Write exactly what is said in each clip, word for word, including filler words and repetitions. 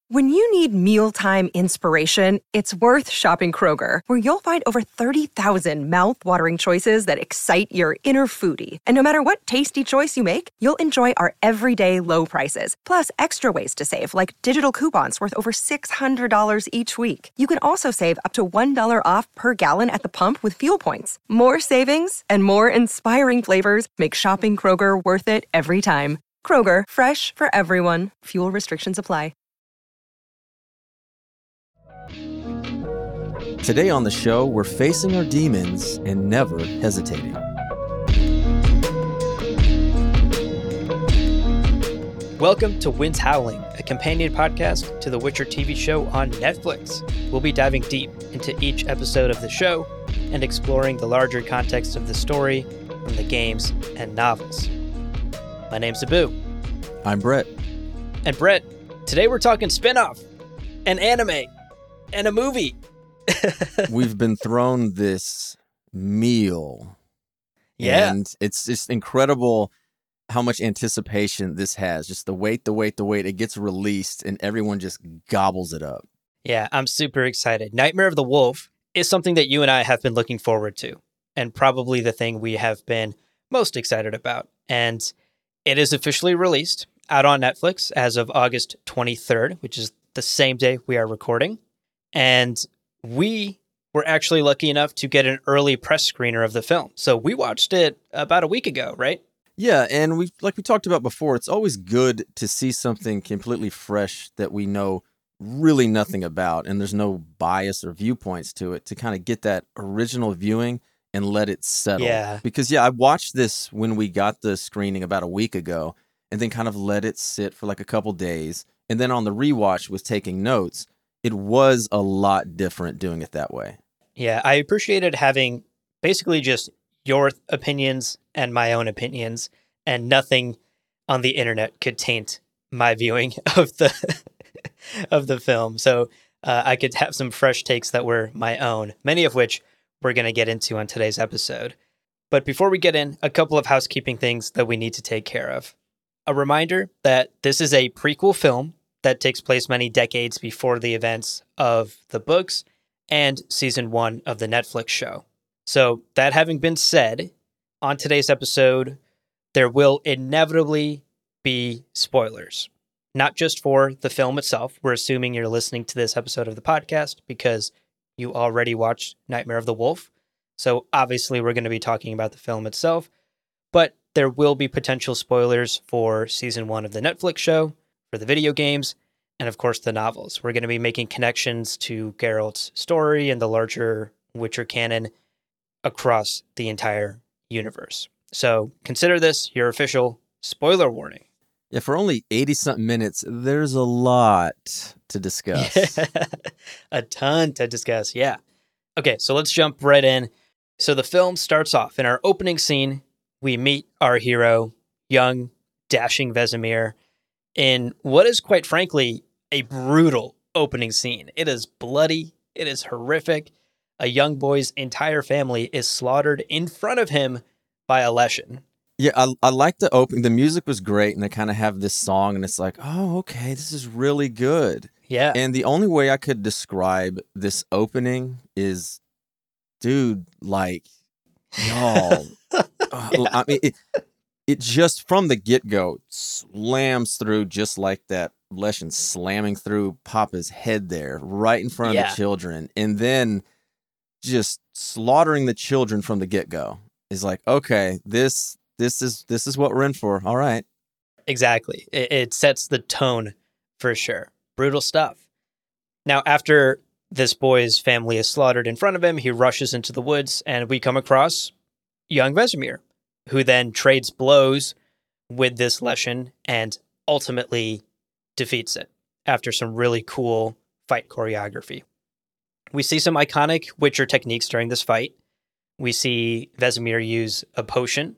When you need mealtime inspiration, it's worth shopping Kroger, where you'll find over thirty thousand mouth-watering choices that excite your inner foodie. And no matter what tasty choice you make, you'll enjoy our everyday low prices, plus extra ways to save, like digital coupons worth over six hundred dollars each week. You can also save up to one dollar off per gallon at the pump with fuel points. More savings and more inspiring flavors make shopping Kroger worth it every time. Kroger, fresh for everyone. Fuel restrictions apply. Today on the show, we're facing our demons and never hesitating. Welcome to Winds Howling, a companion podcast to the Witcher T V show on Netflix. We'll be diving deep into each episode of the show and exploring the larger context of the story from the games and novels. My name's Abu. I'm Brett. And Brett, today we're talking spin-off, an anime, and a movie. We've been thrown this meal. Yeah. And it's just incredible how much anticipation this has. Just the wait, the wait, the wait. It gets released and everyone just gobbles it up. Yeah, I'm super excited. Nightmare of the Wolf is something that you and I have been looking forward to, and probably the thing we have been most excited about. And it is officially released out on Netflix as of August twenty-third, which is the same day we are recording. And we were actually lucky enough to get an early press screener of the film. So we watched it about a week ago, right? Yeah, and we like we talked about before, it's always good to see something completely fresh that we know really nothing about, and there's no bias or viewpoints to it, to kind of get that original viewing and let it settle. Yeah. Because, yeah, I watched this when we got the screening about a week ago, and then kind of let it sit for like a couple days, and then on the rewatch was taking notes. It was a lot different doing it that way. Yeah, I appreciated having basically just your opinions and my own opinions, and nothing on the internet could taint my viewing of the of the film. So uh, I could have some fresh takes that were my own, many of which we're going to get into on today's episode. But before we get in, a couple of housekeeping things that we need to take care of. A reminder that this is a prequel film that takes place many decades before the events of the books and season one of the Netflix show. So that having been said, on today's episode, there will inevitably be spoilers, not just for the film itself. We're assuming you're listening to this episode of the podcast because you already watched Nightmare of the Wolf. So obviously we're going to be talking about the film itself, but there will be potential spoilers for season one of the Netflix show, for the video games, and of course the novels. We're going to be making connections to Geralt's story and the larger Witcher canon across the entire universe. So consider this your official spoiler warning. Yeah, for only eighty-something minutes, there's a lot to discuss. A ton to discuss, yeah. Okay, so let's jump right in. So the film starts off. In our opening scene, we meet our hero, young, dashing Vesemir, in what is, quite frankly, a brutal opening scene. It is bloody. It is horrific. A young boy's entire family is slaughtered in front of him by a Leshen. Yeah, I, I like the opening. The music was great, and they kind of have this song, and it's like, oh, okay, this is really good. Yeah. And the only way I could describe this opening is, dude, like, y'all. uh, Yeah. I mean, it, it just from the get-go slams through just like that Leshen slamming through Papa's head there, right in front of Yeah. the children. And then just slaughtering the children from the get-go is like, okay, this this is this is what we're in for. All right. Exactly. It, it sets the tone for sure. Brutal stuff. Now, after this boy's family is slaughtered in front of him, he rushes into the woods, and we come across young Vesemir, who then trades blows with this Leshen and ultimately defeats it after some really cool fight choreography. We see some iconic Witcher techniques during this fight. We see Vesemir use a potion.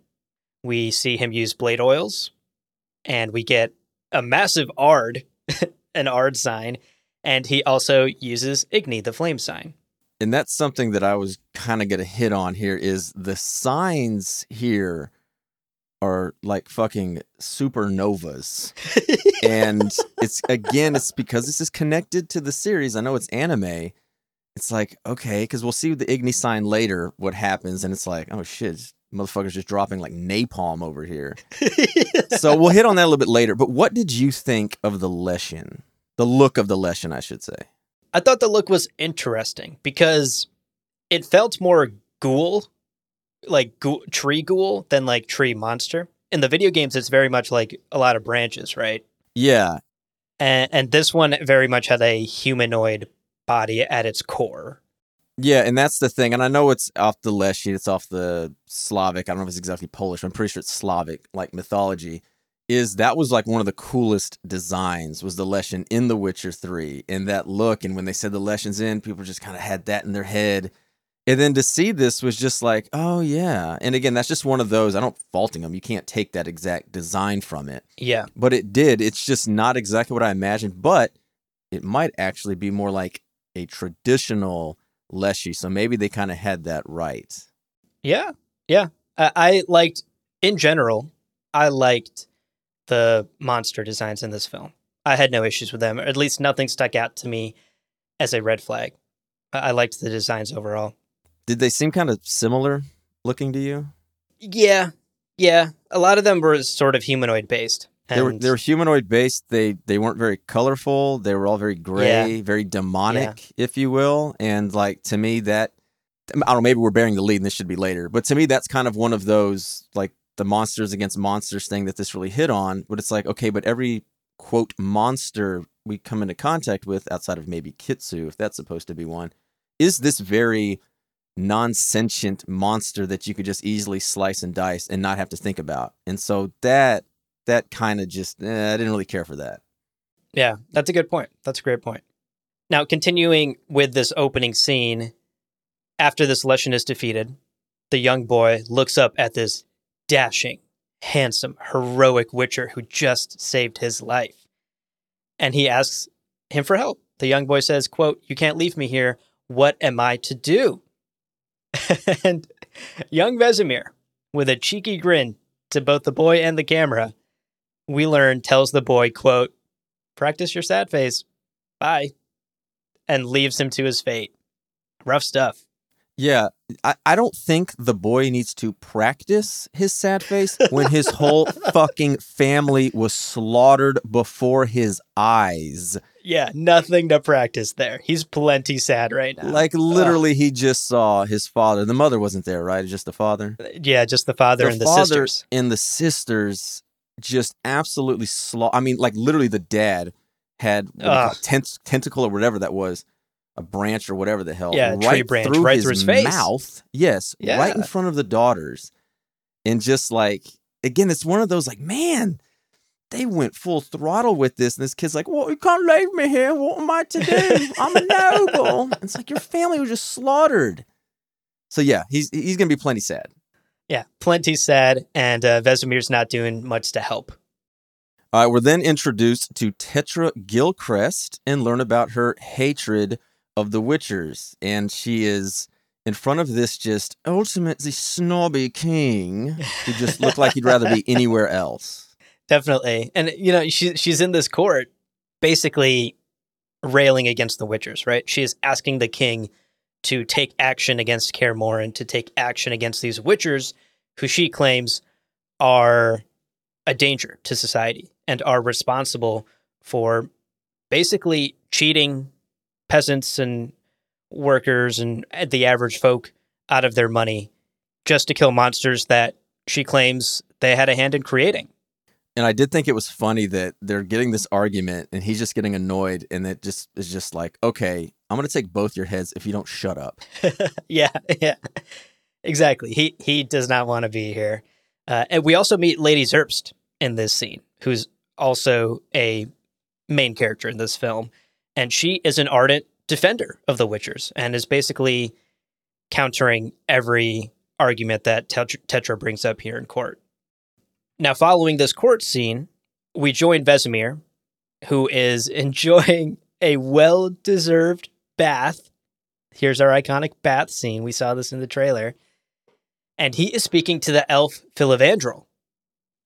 We see him use blade oils. And we get a massive Ard, an Ard sign. And he also uses Igni, the flame sign. And that's something that I was kind of going to hit on here is the signs here are like fucking supernovas. And it's, again, it's because this is connected to the series. I know it's anime. It's like, okay, because we'll see the Igni sign later, what happens. And it's like, oh shit, this motherfucker's just dropping like napalm over here. So we'll hit on that a little bit later. But what did you think of the Leshen? The look of the Leshen, I should say. I thought the look was interesting because it felt more ghoul, like ghoul, tree ghoul, than like tree monster. In the video games, it's very much like a lot of branches, right? Yeah. And, and this one very much had a humanoid body at its core. Yeah, and that's the thing. And I know it's off the Leshy, it's off the Slavic. I don't know if it's exactly Polish, but I'm pretty sure it's Slavic, like mythology. Is that was like one of the coolest designs was the Leshen in The Witcher three, and that look. And when they said the Leshen's in, people just kind of had that in their head. And then to see this was just like, oh yeah. And again, that's just one of those, I don't faulting them. You can't take that exact design from it. Yeah. But it did. It's just not exactly what I imagined, but it might actually be more like a traditional Leshy. So maybe they kind of had that right. Yeah. Yeah. I, I liked, in general, I liked the monster designs in this film. I had no issues with them, or at least nothing stuck out to me as a red flag. I, I liked the designs overall. Did they seem kind of similar looking to you? Yeah. Yeah. A lot of them were sort of humanoid based. They were they were humanoid based. They they weren't very colorful. They were all very gray, yeah. very demonic, yeah. if you will. And like to me, that I don't know. Maybe we're bearing the lead, and this should be later. But to me, that's kind of one of those like the monsters against monsters thing that this really hit on. But it's like, okay, but every quote monster we come into contact with, outside of maybe Kitsu, if that's supposed to be one, is this very non-sentient monster that you could just easily slice and dice and not have to think about. And so that. That kind of just, eh, I didn't really care for that. Yeah, that's a good point. That's a great point. Now, continuing with this opening scene, after this Leshen is defeated, the young boy looks up at this dashing, handsome, heroic Witcher who just saved his life. And he asks him for help. The young boy says, quote, "You can't leave me here. What am I to do?" And young Vesemir, with a cheeky grin to both the boy and the camera, we learn tells the boy, quote, "Practice your sad face. Bye." And leaves him to his fate. Rough stuff. Yeah, I, I don't think the boy needs to practice his sad face when his whole fucking family was slaughtered before his eyes. Yeah, nothing to practice there. He's plenty sad right now. Like literally, Ugh. He just saw his father. The mother wasn't there, right? Just the father? Yeah, just the father the and the father sisters. And the sisters just absolutely slaughtered. I mean, like literally the dad had a tent- tentacle or whatever that was, a branch or whatever the hell. Yeah, right tree branch through right his through his face. Mouth. Yes, yeah. right in front of the daughters. And just like, again, it's one of those like, man, they went full throttle with this. And this kid's like, well, you can't leave me here. What am I to do? I'm a noble. It's like your family was just slaughtered. So yeah, he's he's going to be plenty sad. Yeah, plenty sad, and uh, Vesemir's not doing much to help. Uh, we're then introduced to Tetra Gilchrist and learn about her hatred of the Witchers. And she is in front of this just ultimately snobby king who just looked like he'd rather be anywhere else. Definitely. And, you know, she, she's in this court basically railing against the Witchers, right? She is asking the king to take action against Kaer Morhen, to take action against these Witchers who she claims are a danger to society and are responsible for basically cheating peasants and workers and the average folk out of their money just to kill monsters that she claims they had a hand in creating. And I did think it was funny that they're getting this argument and he's just getting annoyed, and it just is just like, okay, I'm going to take both your heads if you don't shut up. yeah, yeah, exactly. He he does not want to be here. Uh, and we also meet Lady Zerbst in this scene, who's also a main character in this film. And she is an ardent defender of the Witchers and is basically countering every argument that Tetra, Tetra brings up here in court. Now, following this court scene, we join Vesemir, who is enjoying a well-deserved bath. Here's our iconic bath scene. We saw this in the trailer. And he is speaking to the elf Filavandrel,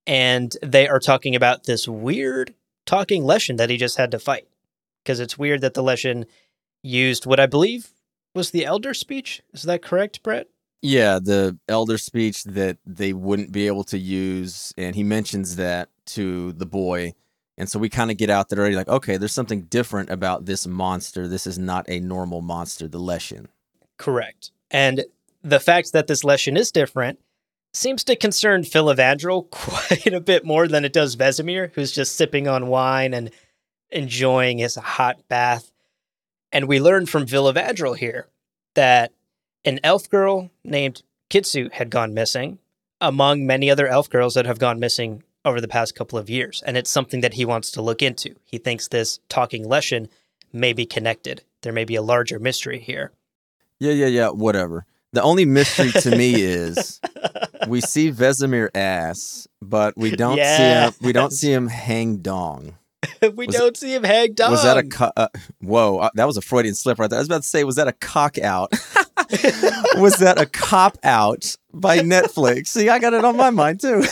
and they are talking about this weird talking Leshen that he just had to fight. Because it's weird that the Leshen used what I believe was the Elder speech. Is that correct, Brett? Yeah, the Elder speech that they wouldn't be able to use, and he mentions that to the boy. And so we kind of get out there already like, okay, there's something different about this monster. This is not a normal monster, the Leshen. Correct. And the fact that this Leshen is different seems to concern Phil Evandrel quite a bit more than it does Vesemir, who's just sipping on wine and enjoying his hot bath. And we learned from Phil Evandrel here that an elf girl named Kitsu had gone missing, among many other elf girls that have gone missing over the past couple of years. And it's something that he wants to look into. He thinks this talking Leshen may be connected. There may be a larger mystery here. Yeah, yeah, yeah, whatever. The only mystery to me is we see Vesemir ass, but we don't yes. see him. We don't see him hang dong. we was don't it, see him hang dong. Was that a co- uh, whoa? Uh, that was a Freudian slip right there. I was about to say, was that a cock out? Was that a cop out by Netflix? See, I got it on my mind too.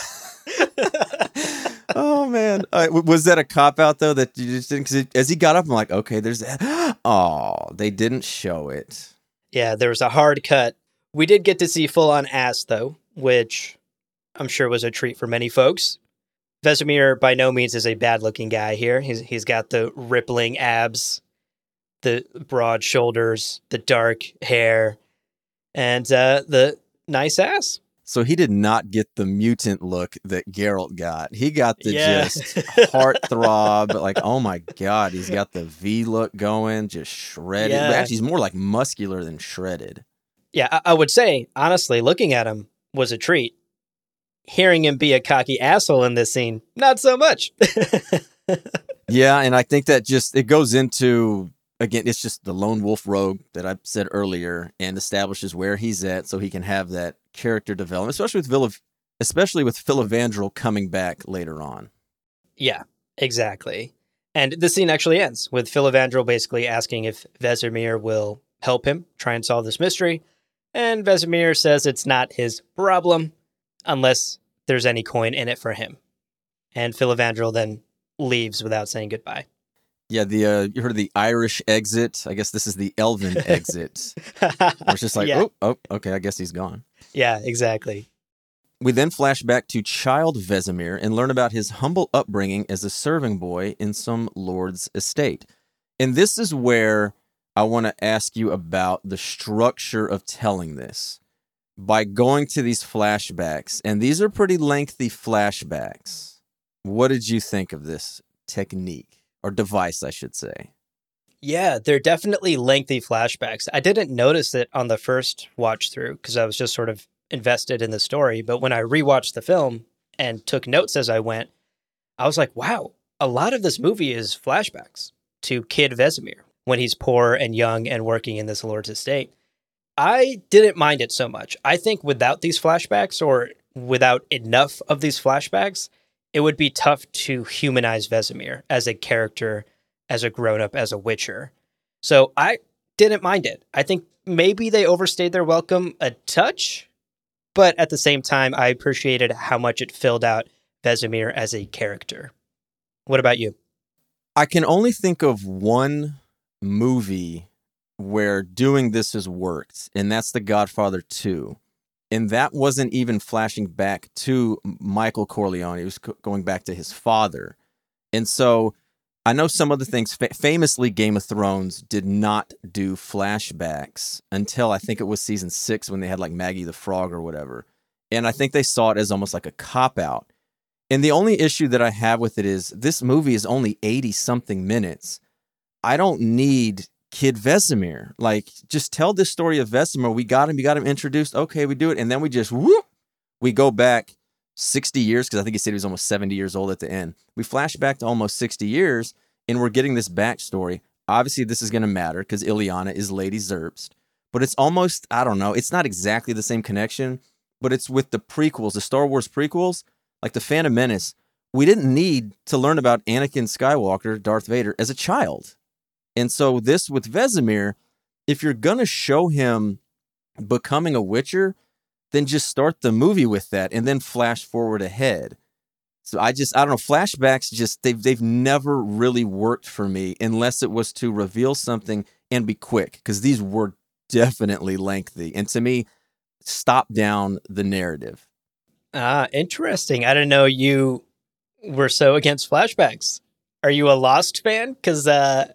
Oh man, uh, was that a cop out though that you just didn't? Cause as he got up, I'm like, okay, there's that. Oh, they didn't show it. Yeah, there was a hard cut. We did get to see full on ass though, which I'm sure was a treat for many folks. Vesemir by no means is a bad looking guy here. He's he's got the rippling abs, the broad shoulders, the dark hair, and uh, the nice ass. So he did not get the mutant look that Geralt got. He got the yeah. just heartthrob, like, oh my God, he's got the V look going, just shredded. Yeah. But actually, he's more like muscular than shredded. Yeah, I-, I would say, honestly, looking at him was a treat. Hearing him be a cocky asshole in this scene, not so much. Yeah, and I think that just, it goes into, again, it's just the lone wolf rogue that I said earlier and establishes where he's at so he can have that character development, especially with Phil, especially with Phil Evandrel coming back later on. Yeah, exactly. And the scene actually ends with Phil Evandrel basically asking if Vesemir will help him try and solve this mystery. And Vesemir says it's not his problem unless there's any coin in it for him. And Phil Evandrel then leaves without saying goodbye. Yeah, the uh, you heard of the Irish exit? I guess this is the Elven exit. It's just like, yeah. oh, oh, okay, I guess he's gone. Yeah, exactly. We then flash back to child Vesemir and learn about his humble upbringing as a serving boy in some lord's estate. And this is where I want to ask you about the structure of telling this. By going to these flashbacks, and these are pretty lengthy flashbacks, what did you think of this technique? Or device, I should say. Yeah, they're definitely lengthy flashbacks. I didn't notice it on the first watch through because I was just sort of invested in the story. But when I rewatched the film and took notes as I went, I was like, wow, a lot of this movie is flashbacks to Kid Vesemir when he's poor and young and working in this lord's estate. I didn't mind it so much. I think without these flashbacks or without enough of these flashbacks, it would be tough to humanize Vesemir as a character, as a grown-up, as a Witcher. So I didn't mind it. I think maybe they overstayed their welcome a touch, but at the same time, I appreciated how much it filled out Vesemir as a character. What about you? I can only think of one movie where doing this has worked, and that's The Godfather two. And that wasn't even flashing back to Michael Corleone. It was co- going back to his father. And so I know some of the things, fa- famously Game of Thrones did not do flashbacks until I think it was season six when they had like Maggie the Frog or whatever. And I think they saw it as almost like a cop-out. And the only issue that I have with it is this movie is only eighty-something minutes. I don't need Kid Vesemir. Like, just tell this story of Vesemir. We got him. We got him introduced. Okay, we do it. And then we just, whoop, we go back sixty years, because I think he said he was almost seventy years old at the end. We flash back to almost sixty years, and we're getting this backstory. Obviously, this is going to matter, because Illyana is Lady Zerbst. But it's almost, I don't know, it's not exactly the same connection, but it's with the prequels, the Star Wars prequels, like The Phantom Menace. We didn't need to learn about Anakin Skywalker, Darth Vader, as a child. And so this with Vesemir, if you're going to show him becoming a Witcher, then just start the movie with that and then flash forward ahead. So I just, I don't know, flashbacks just, they've, they've never really worked for me unless it was to reveal something and be quick, because these were definitely lengthy. And to me, stop down the narrative. Ah, interesting. I didn't know you were so against flashbacks. Are you a Lost fan? Because uh,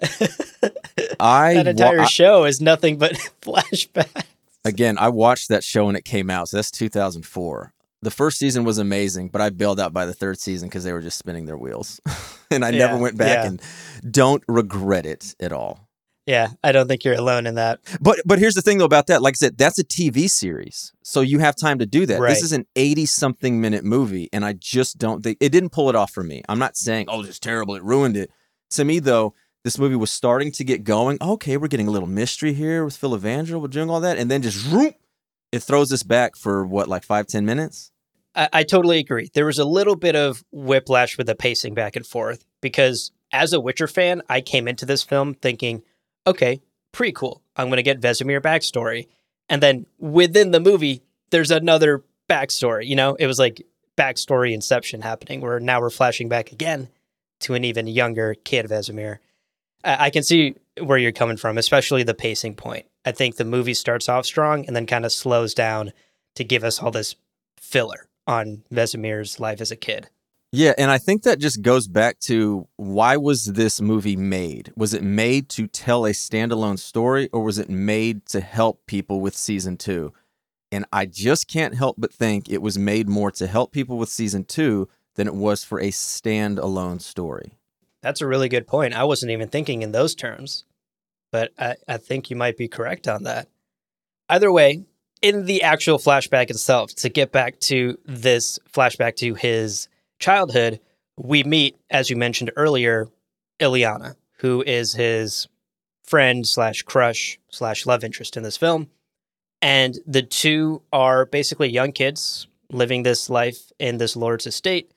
I that entire wa- I, show is nothing but flashbacks. Again, I watched that show when it came out, so that's two thousand four. The first season was amazing, but I bailed out by the third season because they were just spinning their wheels. And I Yeah, never went back yeah. and don't regret it at all. Yeah, I don't think you're alone in that. But but here's the thing, though, about that. Like I said, that's a T V series, so you have time to do that. Right. This is an eighty-something minute movie, and I just don't think... It didn't pull it off for me. I'm not saying, oh, it's terrible, it ruined it. To me, though, this movie was starting to get going. Okay, we're getting a little mystery here with Phil Evangel. We're doing all that, and then just... Whoop, it throws us back for, what, like five, ten minutes? I, I totally agree. There was a little bit of whiplash with the pacing back and forth, because as a Witcher fan, I came into this film thinking, okay, pretty cool. I'm going to get Vesemir backstory. And then within the movie, there's another backstory. You know, it was like backstory inception happening, where now we're flashing back again to an even younger kid Vesemir. I, I can see where you're coming from, especially the pacing point. I think the movie starts off strong and then kind of slows down to give us all this filler on Vesemir's life as a kid. Yeah, and I think that just goes back to, why was this movie made? Was it made to tell a standalone story, or was it made to help people with season two? And I just can't help but think it was made more to help people with season two than it was for a standalone story. That's a really good point. I wasn't even thinking in those terms, but I, I think you might be correct on that. Either way, in the actual flashback itself, to get back to this flashback to his childhood, we meet, as you mentioned earlier, Illyana, who is his friend slash crush slash love interest in this film. And the two are basically young kids living this life in this lord's estate.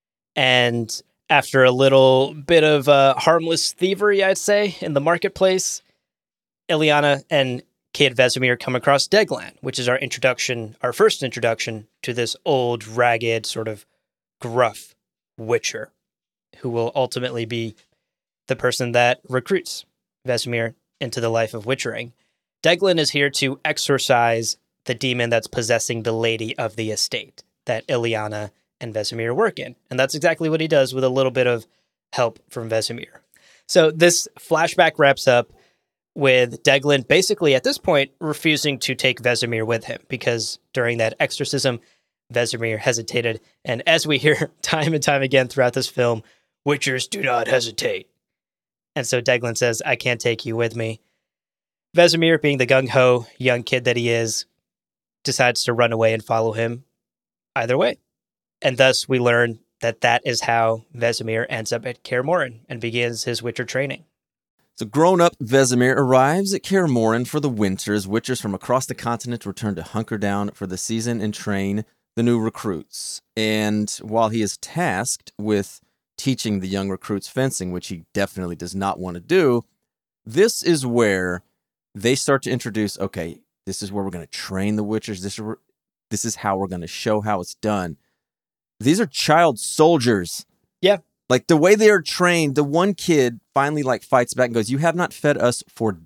And after a little bit of uh, harmless thievery, I'd say, in the marketplace, Illyana and Kid Vesemir come across Deglan, which is our introduction, our first introduction to this old, ragged, sort of gruff Witcher, who will ultimately be the person that recruits Vesemir into the life of Witchering. Deglan is here to exorcise the demon that's possessing the lady of the estate that Illyana and Vesemir work in. And that's exactly what he does, with a little bit of help from Vesemir. So this flashback wraps up with Deglan basically at this point refusing to take Vesemir with him, because during that exorcism, Vesemir hesitated. And as we hear time and time again throughout this film, Witchers do not hesitate. And so Deglan says, I can't take you with me. Vesemir, being the gung-ho young kid that he is, decides to run away and follow him either way. And thus we learn that that is how Vesemir ends up at Kaer Morhen and begins his Witcher training. So grown-up Vesemir arrives at Kaer Morhen for the winter as Witchers from across the continent return to hunker down for the season and train the new recruits. And while he is tasked with teaching the young recruits fencing, which he definitely does not want to do, this is where they start to introduce, okay, this is where we're going to train the Witchers. This is, this is how we're going to show how it's done. These are child soldiers. Yeah. Like the way they are trained, the one kid finally like fights back and goes, you have not fed us for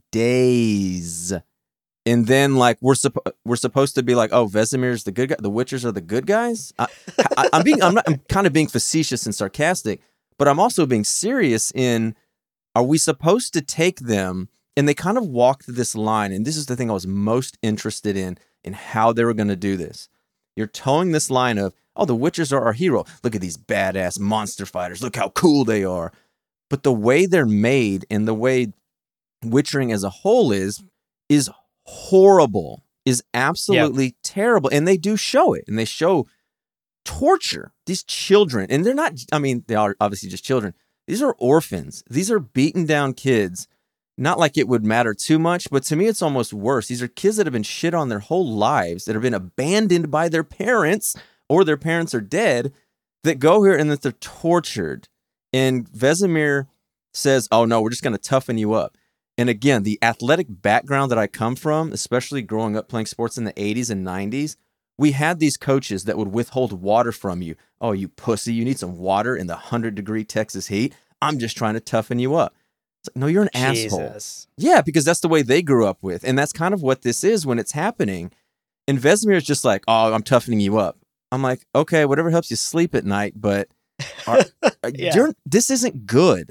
days. And then like we're supposed we're supposed to be like, oh, Vesemir's the good guy. The Witchers are the good guys. I, I, I'm being I'm not I'm kind of being facetious and sarcastic, but I'm also being serious in, are we supposed to take them? And they kind of walked this line, and this is the thing I was most interested in, in how they were going to do this. You're towing this line of, oh, the Witchers are our hero. Look at these badass monster fighters. Look how cool they are. But the way they're made and the way Witchering as a whole is, is horrible, is absolutely yep. terrible. And they do show it. And they show torture. These children, and they're not, I mean, they are obviously just children. These are orphans. These are beaten down kids. Not like it would matter too much, but to me, it's almost worse. These are kids that have been shit on their whole lives, that have been abandoned by their parents, or their parents are dead, that go here and that they're tortured. And Vesemir says, oh no, we're just going to toughen you up. And again, the athletic background that I come from, especially growing up playing sports in the eighties and nineties, We had these coaches that would withhold water from you. Oh, you pussy, you need some water in the one hundred degree Texas heat? I'm just trying to toughen you up. It's like, no, you're an Jesus. asshole. Yeah, because that's the way they grew up with. And that's kind of what this is when it's happening. And Vesemir is just like, oh, I'm toughening you up. I'm like, okay, whatever helps you sleep at night, but are, Yeah. you're, this isn't good.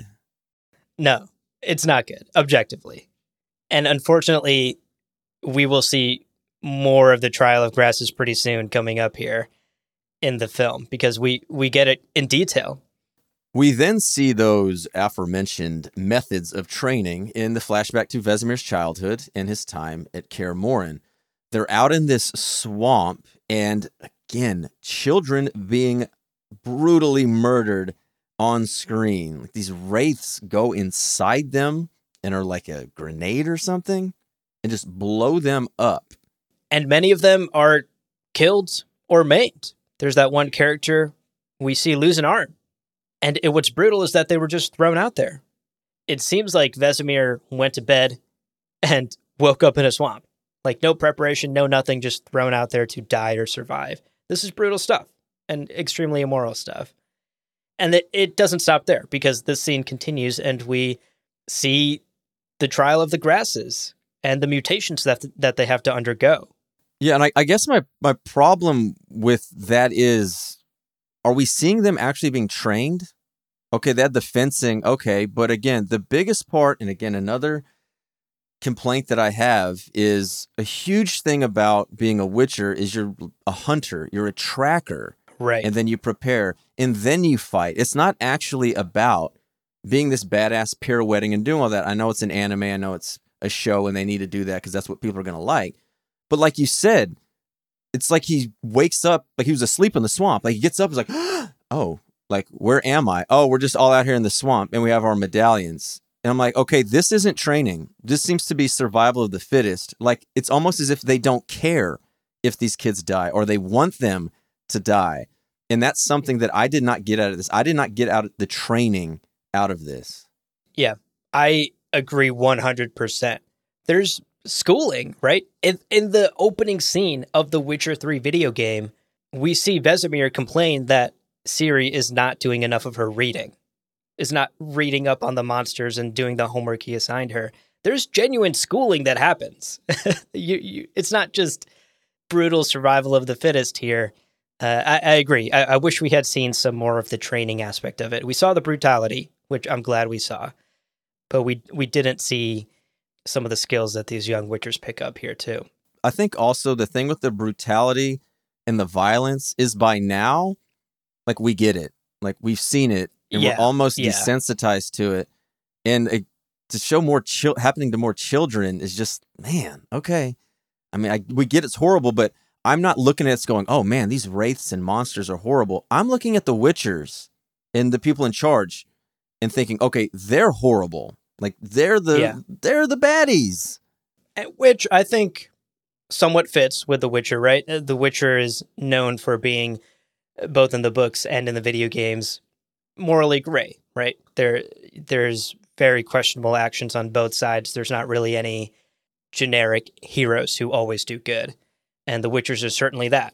No, it's not good, objectively. And unfortunately, we will see more of the trial of grasses pretty soon coming up here in the film because we, we get it in detail. We then see those aforementioned methods of training in the flashback to Vesemir's childhood and his time at Kaer Morhen. They're out in this swamp, and again, children being brutally murdered on screen. Like these wraiths go inside them and are like a grenade or something and just blow them up. And many of them are killed or maimed. There's that one character we see lose an arm. And it, what's brutal is that they were just thrown out there. It seems like Vesemir went to bed and woke up in a swamp. Like no preparation, no nothing, just thrown out there to die or survive. This is brutal stuff and extremely immoral stuff. And it, it doesn't stop there because this scene continues and we see the trial of the grasses and the mutations that that they have to undergo. Yeah, and I, I guess my, my problem with that is, are we seeing them actually being trained? Okay, they had the fencing, okay, but again, the biggest part, and again, another complaint that I have is a huge thing about being a Witcher is you're a hunter, you're a tracker. Right. And then you prepare, and then you fight. It's not actually about being this badass pirouetting and doing all that. I know it's an anime, I know it's a show, and they need to do that because that's what people are going to like. But like you said, it's like he wakes up, like he was asleep in the swamp. Like he gets up, he's like, oh, like, where am I? Oh, we're just all out here in the swamp, and we have our medallions. And I'm like, okay, this isn't training. This seems to be survival of the fittest. Like, it's almost as if they don't care if these kids die, or they want them to die. And that's something that I did not get out of this. I did not get out the training out of this. Yeah, I agree one hundred percent. There's schooling, right? In, in the opening scene of the Witcher three video game, we see Vesemir complain that Ciri is not doing enough of her reading, is not reading up on the monsters and doing the homework he assigned her. There's genuine schooling that happens. you, you, it's not just brutal survival of the fittest here. Uh, I, I agree. I, I wish we had seen some more of the training aspect of it. We saw the brutality, which I'm glad we saw, but we we didn't see some of the skills that these young Witchers pick up here too. I think also the thing with the brutality and the violence is by now, like, we get it. Like, we've seen it, and Yeah, we're almost yeah. desensitized to it. And it, to show more chil- happening to more children is just, man, okay. I mean, I, we get it's horrible, but I'm not looking at it going, oh man, these wraiths and monsters are horrible. I'm looking at the Witchers and the people in charge and thinking, okay, they're horrible. Like, they're the Yeah. they're the baddies. And- Which I think somewhat fits with The Witcher, right? Uh, The Witcher is known for being, uh, both in the books and in the video games, morally gray, right? There, there's very questionable actions on both sides. There's not really any generic heroes who always do good. And the Witchers are certainly that.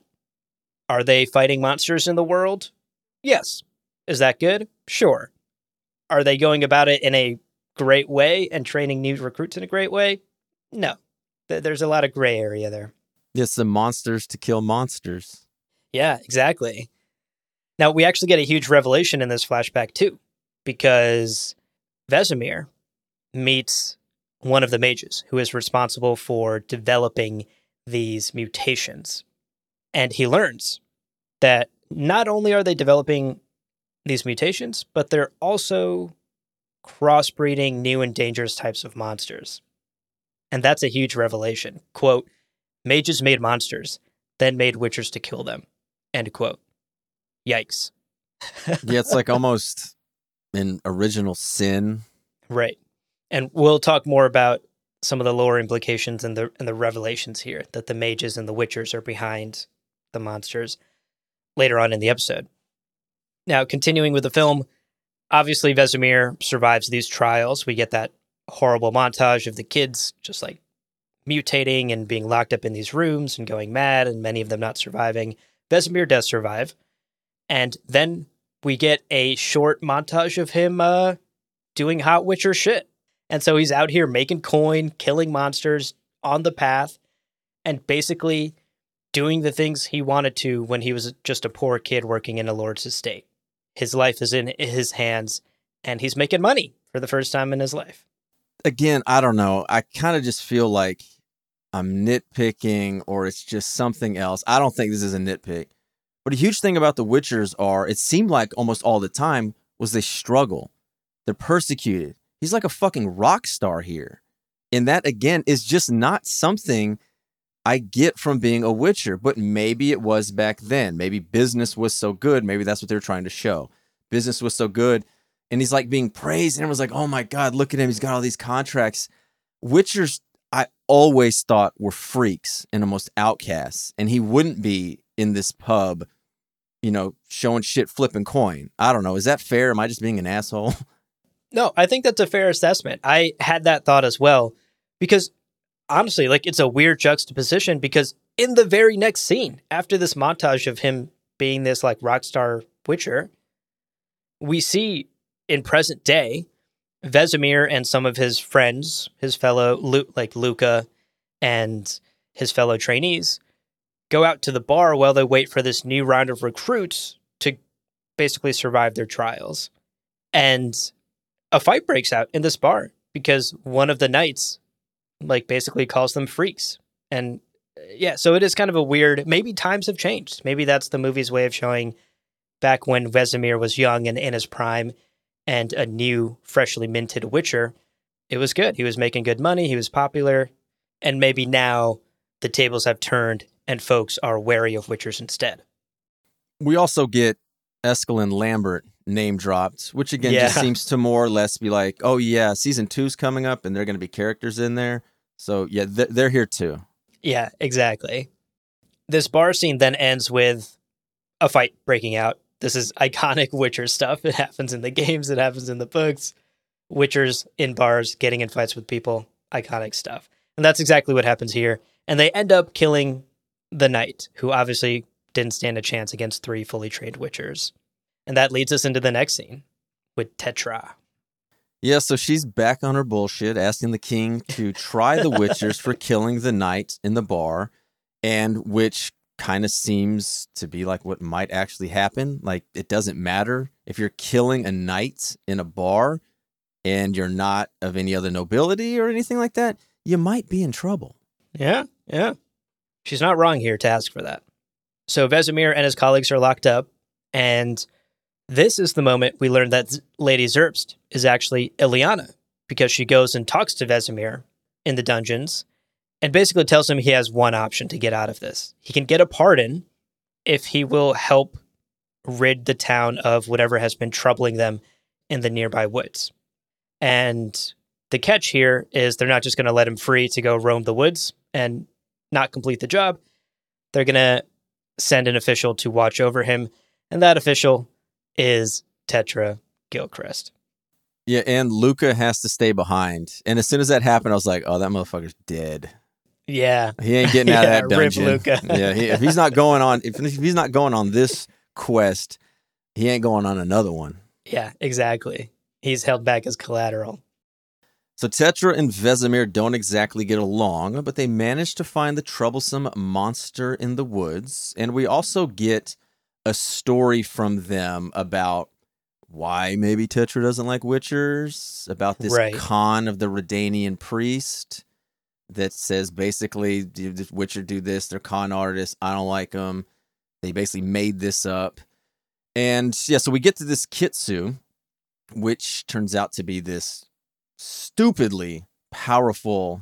Are they fighting monsters in the world? Yes. Is that good? Sure. Are they going about it in a great way and training new recruits in a great way? No. Th- There's a lot of gray area there. It's the monsters to kill monsters. Yeah, exactly. Now, we actually get a huge revelation in this flashback, too, because Vesemir meets one of the mages who is responsible for developing these mutations. And he learns that not only are they developing these mutations, but they're also crossbreeding new and dangerous types of monsters. And that's a huge revelation. Quote, mages made monsters, then made Witchers to kill them. End quote. Yikes. Yeah, it's like almost an original sin. Right. And we'll talk more about some of the lore implications and the and the revelations here that the mages and the Witchers are behind the monsters later on in the episode. Now, continuing with the film, obviously Vesemir survives these trials. We get that horrible montage of the kids just like mutating and being locked up in these rooms and going mad, and many of them not surviving. Vesemir does survive. And then we get a short montage of him uh, doing hot Witcher shit. And so he's out here making coin, killing monsters on the path, and basically doing the things he wanted to when he was just a poor kid working in a lord's estate. His life is in his hands, and he's making money for the first time in his life. Again, I don't know. I kind of just feel like I'm nitpicking, or it's just something else. I don't think this is a nitpick. But a huge thing about the Witchers are, it seemed like almost all the time, was they struggle. They're persecuted. He's like a fucking rock star here. And that, again, is just not something I get from being a Witcher. But maybe it was back then. Maybe business was so good. Maybe that's what they're trying to show. Business was so good. And he's like being praised. And everyone's like, oh my God, look at him. He's got all these contracts. Witchers, I always thought, were freaks and almost outcasts. And he wouldn't be in this pub, you know, showing shit, flipping coin. I don't know. Is that fair? Am I just being an asshole? No, I think that's a fair assessment. I had that thought as well, because honestly, like, it's a weird juxtaposition, because in the very next scene, after this montage of him being this like rock star Witcher, we see in present day Vesemir and some of his friends, his fellow Lu- like Luca and his fellow trainees, go out to the bar while they wait for this new round of recruits to basically survive their trials. And a fight breaks out in this bar because one of the knights like basically calls them freaks. And yeah, so it is kind of a weird, maybe times have changed. Maybe that's the movie's way of showing back when Vesemir was young and in his prime and a new, freshly minted Witcher. It was good. He was making good money. He was popular. And maybe now the tables have turned and folks are wary of Witchers instead. We also get Eskelin Lambert name dropped, which again Yeah. just seems to more or less be like, oh yeah, season two's coming up and there are going to be characters in there. So yeah, th- they're here too. Yeah, exactly. This bar scene then ends with a fight breaking out. This is iconic Witcher stuff. It happens in the games. It happens in the books. Witchers in bars, getting in fights with people. Iconic stuff. And that's exactly what happens here. And they end up killing the knight, who obviously didn't stand a chance against three fully trained Witchers. And that leads us into the next scene with Tetra. Yeah, so she's back on her bullshit, asking the king to try the Witchers for killing the knight in the bar, and which kind of seems to be like what might actually happen. Like, it doesn't matter if you're killing a knight in a bar and you're not of any other nobility or anything like that, you might be in trouble. Yeah, yeah. She's not wrong here to ask for that. So Vesemir and his colleagues are locked up, and this is the moment we learn that Lady Zerbst is actually Ileana, because she goes and talks to Vesemir in the dungeons and basically tells him he has one option to get out of this. He can get a pardon if he will help rid the town of whatever has been troubling them in the nearby woods. And the catch here is they're not just going to let him free to go roam the woods and not complete the job. They're going to send an official to watch over him, and that official is Tetra Gilchrist. Yeah, and Luca has to stay behind. And as soon as that happened, I was like, oh, that motherfucker's dead. Yeah. He ain't getting out Yeah, of that rip dungeon. Luca. Yeah, he, if he's not going on, if, if he's not going on this quest, he ain't going on another one. Yeah, exactly. He's held back as collateral. So Tetra and Vesemir don't exactly get along, but they manage to find the troublesome monster in the woods. And we also get a story from them about why maybe Tetra doesn't like Witchers, about this Right. con of the Redanian priest that says basically, the Witcher do this, they're con artists, I don't like them. They basically made this up. And yeah, so we get to this Kitsu, which turns out to be this stupidly powerful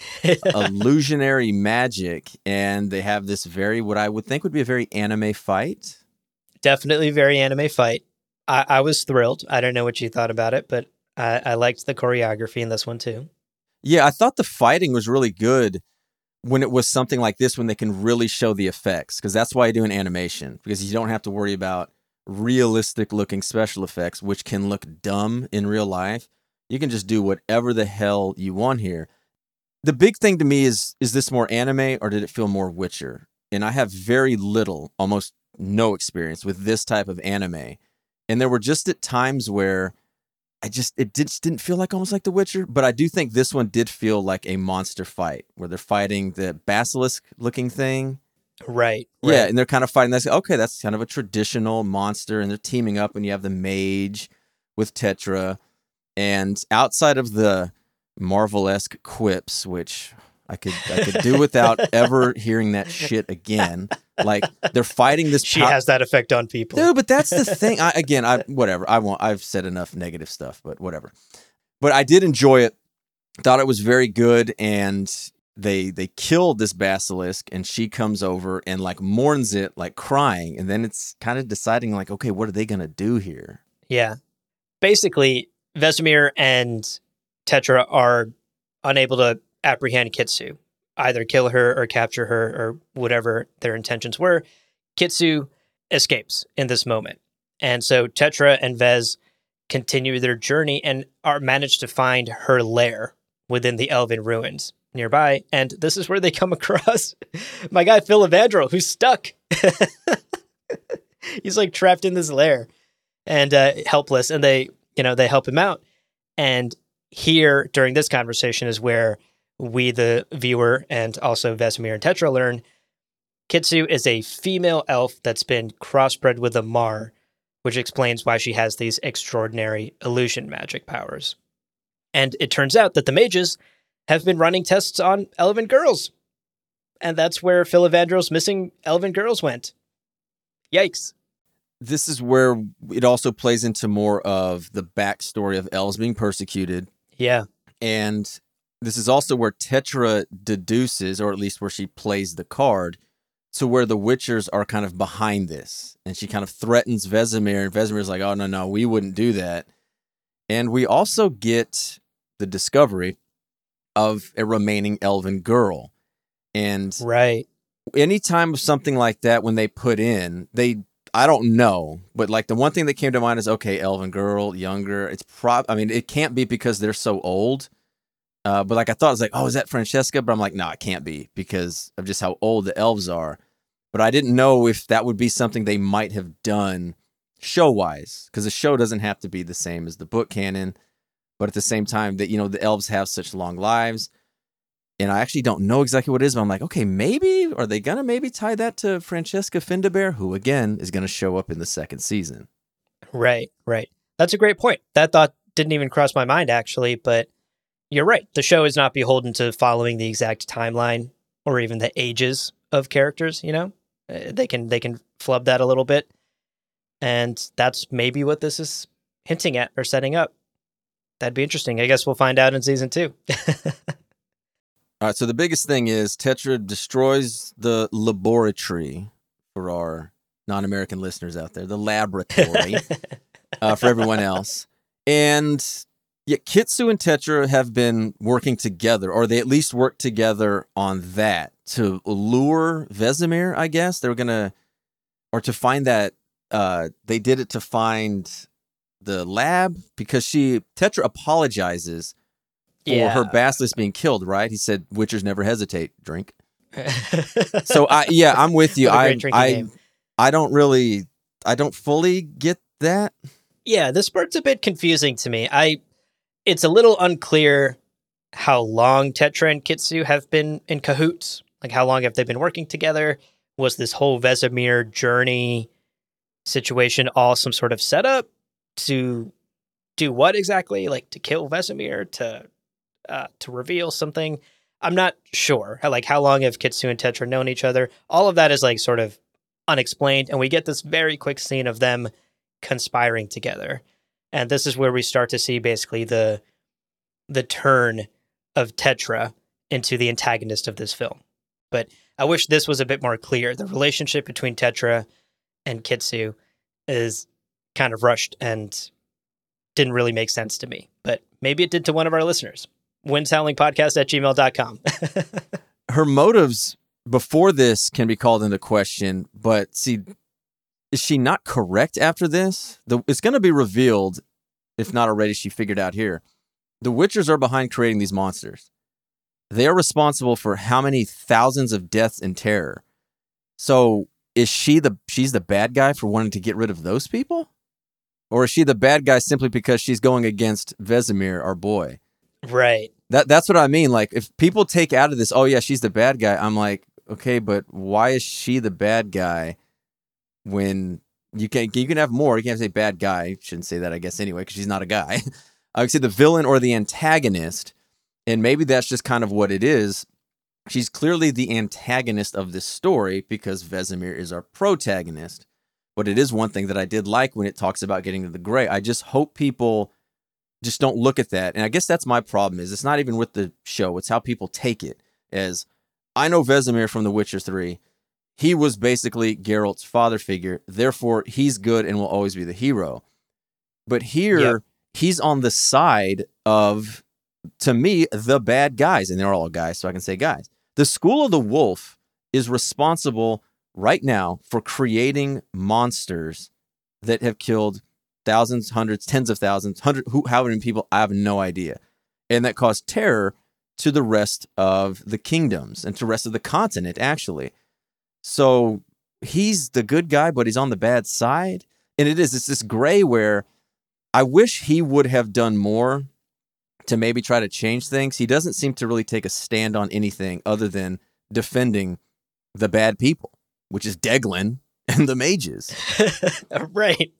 illusionary magic, and they have this very, what I would think would be a very anime fight. Definitely very anime fight. I, I was thrilled. I don't know what you thought about it, but I, I liked the choreography in this one too. Yeah, I thought the fighting was really good when it was something like this, when they can really show the effects, because that's why I do an animation, because you don't have to worry about realistic looking special effects, which can look dumb in real life. You can just do whatever the hell you want here. The big thing to me is, is this more anime or did it feel more Witcher? And I have very little, almost no experience with this type of anime. And there were just at times where I just, it did, just didn't feel like almost like The Witcher, but I do think this one did feel like a monster fight where they're fighting the basilisk looking thing. Right. Yeah. right. And they're kind of fighting this. Okay. That's kind of a traditional monster. And they're teaming up and you have the mage with Tetra. And outside of the Marvel-esque quips, which I could I could do without ever hearing that shit again. Like they're fighting this. She pow- has that effect on people, dude. But that's the thing. I, again, I whatever. I won't. I've said enough negative stuff, but whatever. But I did enjoy it. Thought it was very good, and they they killed this basilisk, and she comes over and like mourns it, like crying, and then it's kind of deciding like, okay, what are they gonna do here? Yeah, basically, Vesemir and Tetra are unable to apprehend Kitsu, either kill her or capture her or whatever their intentions were. Kitsu escapes in this moment. And so Tetra and Vez continue their journey and are managed to find her lair within the Elven ruins nearby. And this is where they come across my guy Phil Evandrel, who's stuck. He's like trapped in this lair and uh, helpless. And they, you know, they help him out. And here, during this conversation, is where we, the viewer, and also Vesemir and Tetra learn Kitsu is a female elf that's been crossbred with a Mar, which explains why she has these extraordinary illusion magic powers. And it turns out that the mages have been running tests on elven girls. And that's where Phil Evandrel's missing elven girls went. Yikes. This is where it also plays into more of the backstory of elves being persecuted. Yeah. And this is also where Tetra deduces, or at least where she plays the card, to where the Witchers are kind of behind this. And she kind of threatens Vesemir, and Vesemir's like, oh, no, no, we wouldn't do that. And we also get the discovery of a remaining elven girl. And right. anytime something like that, when they put in, they, I don't know, but like the one thing that came to mind is, okay, elven girl, younger. It's prob, I mean, it can't be because they're so old. Uh, but like I thought, I was like, oh, is that Francesca? But I'm like, no, it can't be because of just how old the elves are. But I didn't know if that would be something they might have done show-wise, because the show doesn't have to be the same as the book canon. But at the same time, that, you know, the elves have such long lives. And I actually don't know exactly what it is, but I'm like, okay, maybe, are they going to maybe tie that to Francesca Findabair, who, again, is going to show up in the second season? Right, right. That's a great point. That thought didn't even cross my mind, actually, but you're right. The show is not beholden to following the exact timeline or even the ages of characters, you know? Uh, they can they can flub that a little bit. And that's maybe what this is hinting at or setting up. That'd be interesting. I guess we'll find out in season two. All right, so the biggest thing is Tetra destroys the laboratory for our non-American listeners out there, the laboratory uh, for everyone else. And yeah, Kitsu and Tetra have been working together, or they at least worked together on that to lure Vesemir, I guess. They were going to, or to find that, uh, they did it to find the lab because she, Tetra apologizes for yeah. her basilisk being killed, right? He said, Witchers never hesitate, drink. So, I yeah, I'm with you. I, I, game. I don't really, I don't fully get that. Yeah, this part's a bit confusing to me. I, It's a little unclear how long Tetra and Kitsu have been in cahoots. Like, how long have they been working together? Was this whole Vesemir journey situation all some sort of setup to do what exactly? Like, to kill Vesemir, to uh, to reveal something? I'm not sure. Like, how long have Kitsu and Tetra known each other? All of that is, like, sort of unexplained. And we get this very quick scene of them conspiring together. And this is where we start to see basically the the turn of Tetra into the antagonist of this film. But I wish this was a bit more clear. The relationship between Tetra and Kitsu is kind of rushed and didn't really make sense to me. But maybe it did to one of our listeners. windshowlingpodcast at gmail dot com. Her motives before this can be called into question, but see, is she not correct after this? The, it's going to be revealed, if not already, she figured out here. The Witchers are behind creating these monsters. they're responsible for how many thousands of deaths in terror. So is she the she's the bad guy for wanting to get rid of those people? Or is she the bad guy simply because she's going against Vesemir, our boy? Right. That that's what I mean. Like, if people take out of this, oh yeah, she's the bad guy, I'm like, okay, but why is she the bad guy when you can you can have more? You can't say bad guy. You shouldn't say that, I guess, anyway, because she's not a guy. I would say the villain or the antagonist, and maybe that's just kind of what it is. She's clearly the antagonist of this story because Vesemir is our protagonist. But it is one thing that I did like when it talks about getting to the gray. I just hope people just don't look at that. And I guess that's my problem is it's not even with the show. It's how people take it as, I know Vesemir from The Witcher three. He was basically Geralt's father figure. Therefore, he's good and will always be the hero. But here, yep. he's on the side of, to me, the bad guys. And they're all guys, so I can say guys. The School of the Wolf is responsible right now for creating monsters that have killed thousands, hundreds, tens of thousands, hundred, who, however many people, I have no idea. And that caused terror to the rest of the kingdoms and to the rest of the continent, actually. So he's the good guy, but he's on the bad side. And it is, it's this gray where I wish he would have done more to maybe try to change things. He doesn't seem to really take a stand on anything other than defending the bad people, which is Deglin and the mages. Right.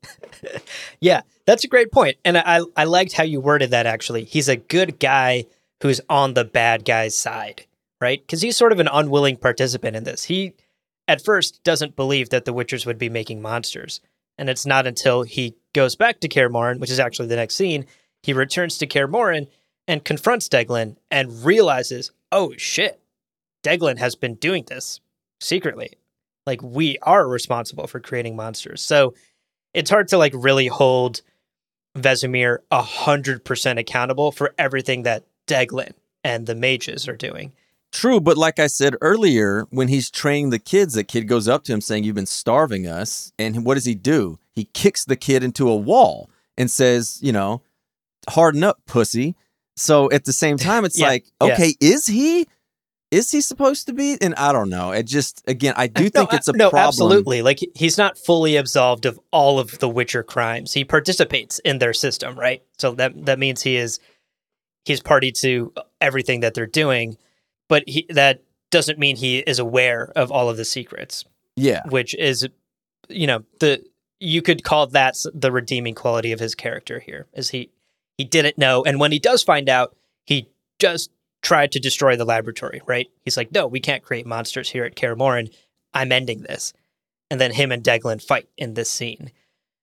Yeah, that's a great point. And I, I liked how you worded that, actually. He's a good guy who's on the bad guy's side, right? Because he's sort of an unwilling participant in this. He, at first, doesn't believe that the Witchers would be making monsters. And it's not until he goes back to Kaer Morhen, which is actually the next scene, he returns to Kaer Morhen and confronts Deglin and realizes, oh shit, Deglin has been doing this secretly. Like, we are responsible for creating monsters. So it's hard to like really hold Vesemir a hundred percent accountable for everything that Deglin and the mages are doing. True, but like I said earlier, when he's training the kids, the kid goes up to him saying, you've been starving us. And what does he do? He kicks the kid into a wall and says, you know, harden up, pussy. So at the same time, it's yeah, like, okay, yeah. is he? Is he supposed to be? And I don't know. It just, again, I do think no, it's a no, problem. Absolutely. Like, he's not fully absolved of all of the Witcher crimes. He participates in their system, right? So that that means he is, he's party to everything that they're doing, but he, that doesn't mean he is aware of all of the secrets. Yeah. Which is, you know, the, you could call that the redeeming quality of his character here, is he, he didn't know. And when he does find out, he just tried to destroy the laboratory, right? He's like, no, we can't create monsters here at Kaer Morhen. I'm ending this. And then him and Deglin fight in this scene.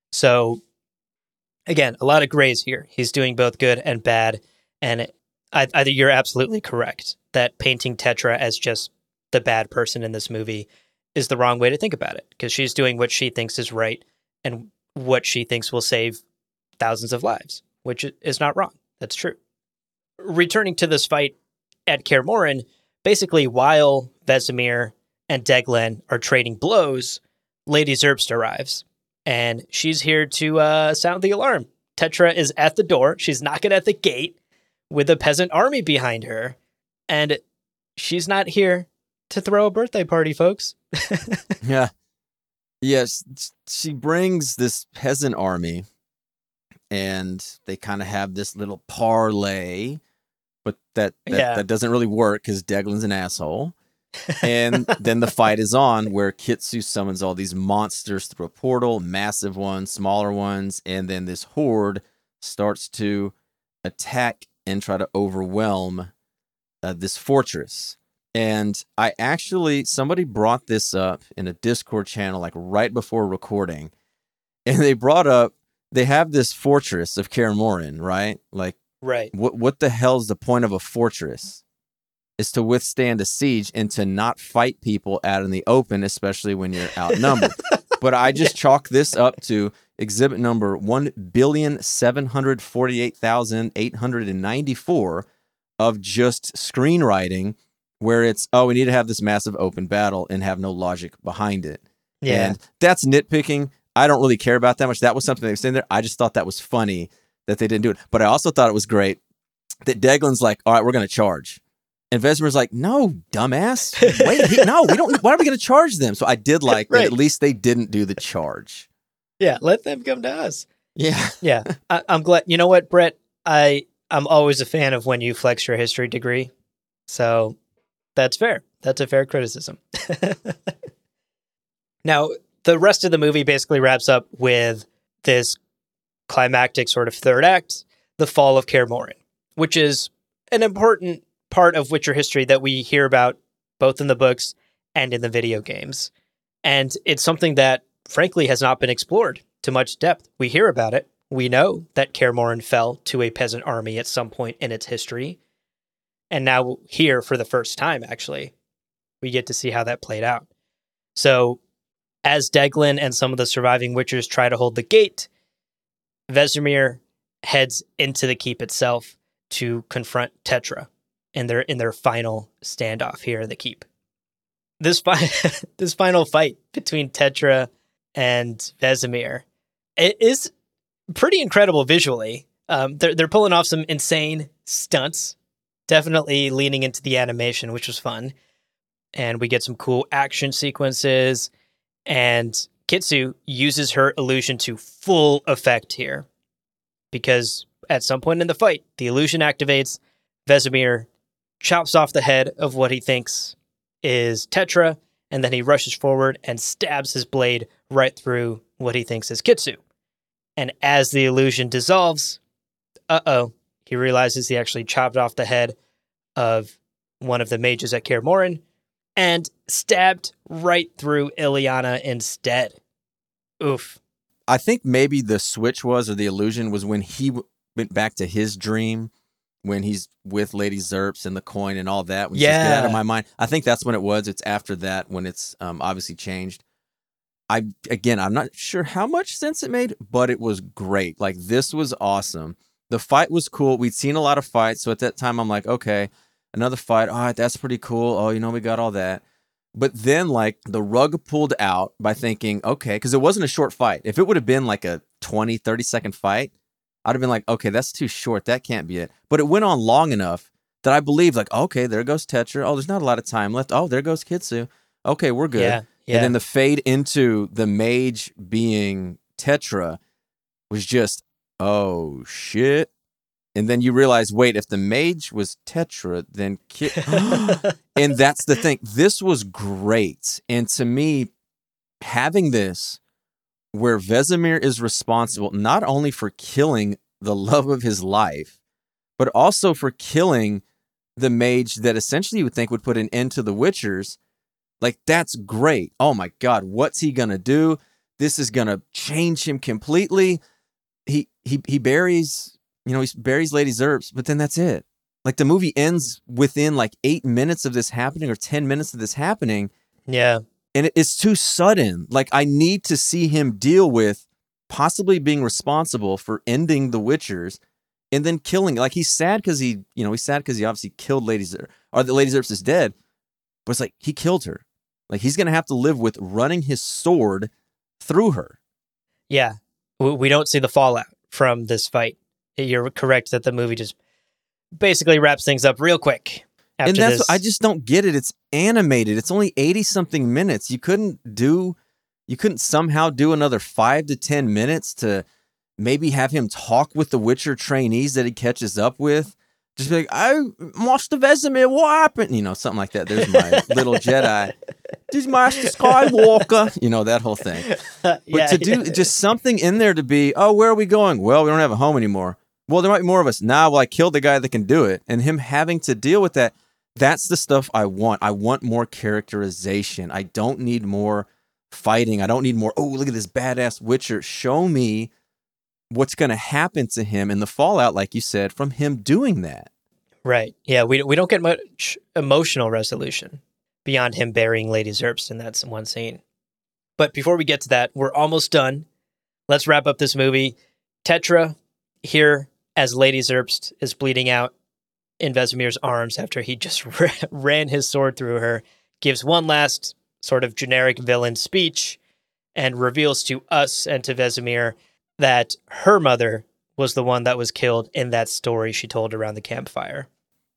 So, again, a lot of grays here. He's doing both good and bad. And I, I think you're absolutely correct that painting Tetra as just the bad person in this movie is the wrong way to think about it, because she's doing what she thinks is right and what she thinks will save thousands of lives, which is not wrong. That's true. Returning to this fight at Kaer Morhen, basically while Vesemir and Deglin are trading blows, Lady Zerbst arrives, and she's here to uh, sound the alarm. Tetra is at the door. She's knocking at the gate with a peasant army behind her, and she's not here to throw a birthday party, folks. Yeah. Yes, she brings this peasant army, and they kind of have this little parlay, but that that, yeah. that doesn't really work because Deglin's an asshole. And then the fight is on, where Kitsu summons all these monsters through a portal, massive ones, smaller ones, and then this horde starts to attack and try to overwhelm uh, this fortress. And I actually, somebody brought this up in a Discord channel, like right before recording, and they brought up, they have this fortress of Kaer Morhen, right? Like, right. What what the hell is the point of a fortress? Is to withstand a siege and to not fight people out in the open, especially when you're outnumbered. But I just yeah. chalk this up to exhibit number one billion seven hundred forty-eight thousand eight hundred ninety-four of just screenwriting, where it's, oh, we need to have this massive open battle and have no logic behind it. Yeah. And that's nitpicking. I don't really care about that much. That was something they were saying there. I just thought that was funny that they didn't do it. But I also thought it was great that Deglin's like, all right, we're going to charge. And Vesemir's like, no, dumbass. Wait, he, no, we don't. Why are we going to charge them? So I did like Right. that at least they didn't do the charge. Yeah, let them come to us. Yeah. Yeah, I, I'm glad. You know what, Brett? I I'm always a fan of when you flex your history degree. So that's fair. That's a fair criticism. Now, the rest of the movie basically wraps up with this climactic sort of third act, the fall of Kaer Morhen, which is an important part of Witcher history that we hear about both in the books and in the video games. And it's something that, frankly, has not been explored to much depth. We hear about it. We know that Kaer Morhen fell to a peasant army at some point in its history. And now here, for the first time, actually, we get to see how that played out. So, as Deglin and some of the surviving Witchers try to hold the gate, Vesemir heads into the keep itself to confront Tetra in their in their final standoff here in the keep. This fi- this final fight between Tetra and Vesemir, it is pretty incredible visually. Um, they're they're pulling off some insane stunts, definitely leaning into the animation, which was fun, and we get some cool action sequences. And Kitsu uses her illusion to full effect here, because at some point in the fight, the illusion activates. Vesemir chops off the head of what he thinks is Tetra, and then he rushes forward and stabs his blade right through what he thinks is Kitsu. And as the illusion dissolves, uh-oh, he realizes he actually chopped off the head of one of the mages at Kaer Morhen and stabbed right through Ilyana instead. Oof. I think maybe the switch was, or the illusion was, when he w- went back to his dream, when he's with Lady Zerps and the coin and all that. When he says, get out of my mind. I think that's when it was. It's after that when it's um, obviously changed. I Again, I'm not sure how much sense it made, but it was great. Like, this was awesome. The fight was cool. We'd seen a lot of fights, so at that time I'm like, okay, another fight. All right, that's pretty cool. Oh, you know, we got all that. But then, like, the rug pulled out by thinking, okay, because it wasn't a short fight. If it would have been like a twenty, thirty second fight, I'd have been like, okay, that's too short. That can't be it. But it went on long enough that I believed, like, okay, there goes Tetra. Oh, there's not a lot of time left. Oh, there goes Kitsu. Okay, we're good. Yeah, yeah. And then the fade into the mage being Tetra was just, oh, shit. And then you realize, wait, if the mage was Tetra, then Kit... And that's the thing. This was great. And to me, having this where Vesemir is responsible not only for killing the love of his life, but also for killing the mage that essentially you would think would put an end to the Witchers, like, that's great. Oh my God, what's he going to do? This is going to change him completely. He he he buries... You know, he buries Lady Zerps, but then that's it. Like, the movie ends within like eight minutes of this happening or ten minutes of this happening. Yeah. And it, it's too sudden. Like, I need to see him deal with possibly being responsible for ending the Witchers and then killing. Like, he's sad because he, you know, he's sad because he obviously killed Lady Zerps, or the Lady Zerps is dead. But it's like, he killed her. Like, he's going to have to live with running his sword through her. Yeah. We we don't see the fallout from this fight. You're correct that the movie just basically wraps things up real quick. After And that's this. what, I just don't get it. It's animated. It's only eighty something minutes. You couldn't do, you couldn't somehow do another five to ten minutes to maybe have him talk with the Witcher trainees that he catches up with. Just be like, oh, Master Vesemir, what happened? You know, something like that. There's my little Jedi. This is Master Skywalker. You know, that whole thing. But yeah, to do yeah. just something in there to be, oh, where are we going? Well, we don't have a home anymore. Well, there might be more of us. Nah, well, I killed the guy that can do it. And him having to deal with that, that's the stuff I want. I want more characterization. I don't need more fighting. I don't need more, oh, look at this badass Witcher. Show me what's going to happen to him in the fallout, like you said, from him doing that. Right. Yeah, we we don't get much emotional resolution beyond him burying Lady Zerps in that one scene. But before we get to that, we're almost done. Let's wrap up this movie. Tetra, here as Lady Zerps is bleeding out in Vesemir's arms after he just ran his sword through her, gives one last sort of generic villain speech and reveals to us and to Vesemir that her mother was the one that was killed in that story she told around the campfire.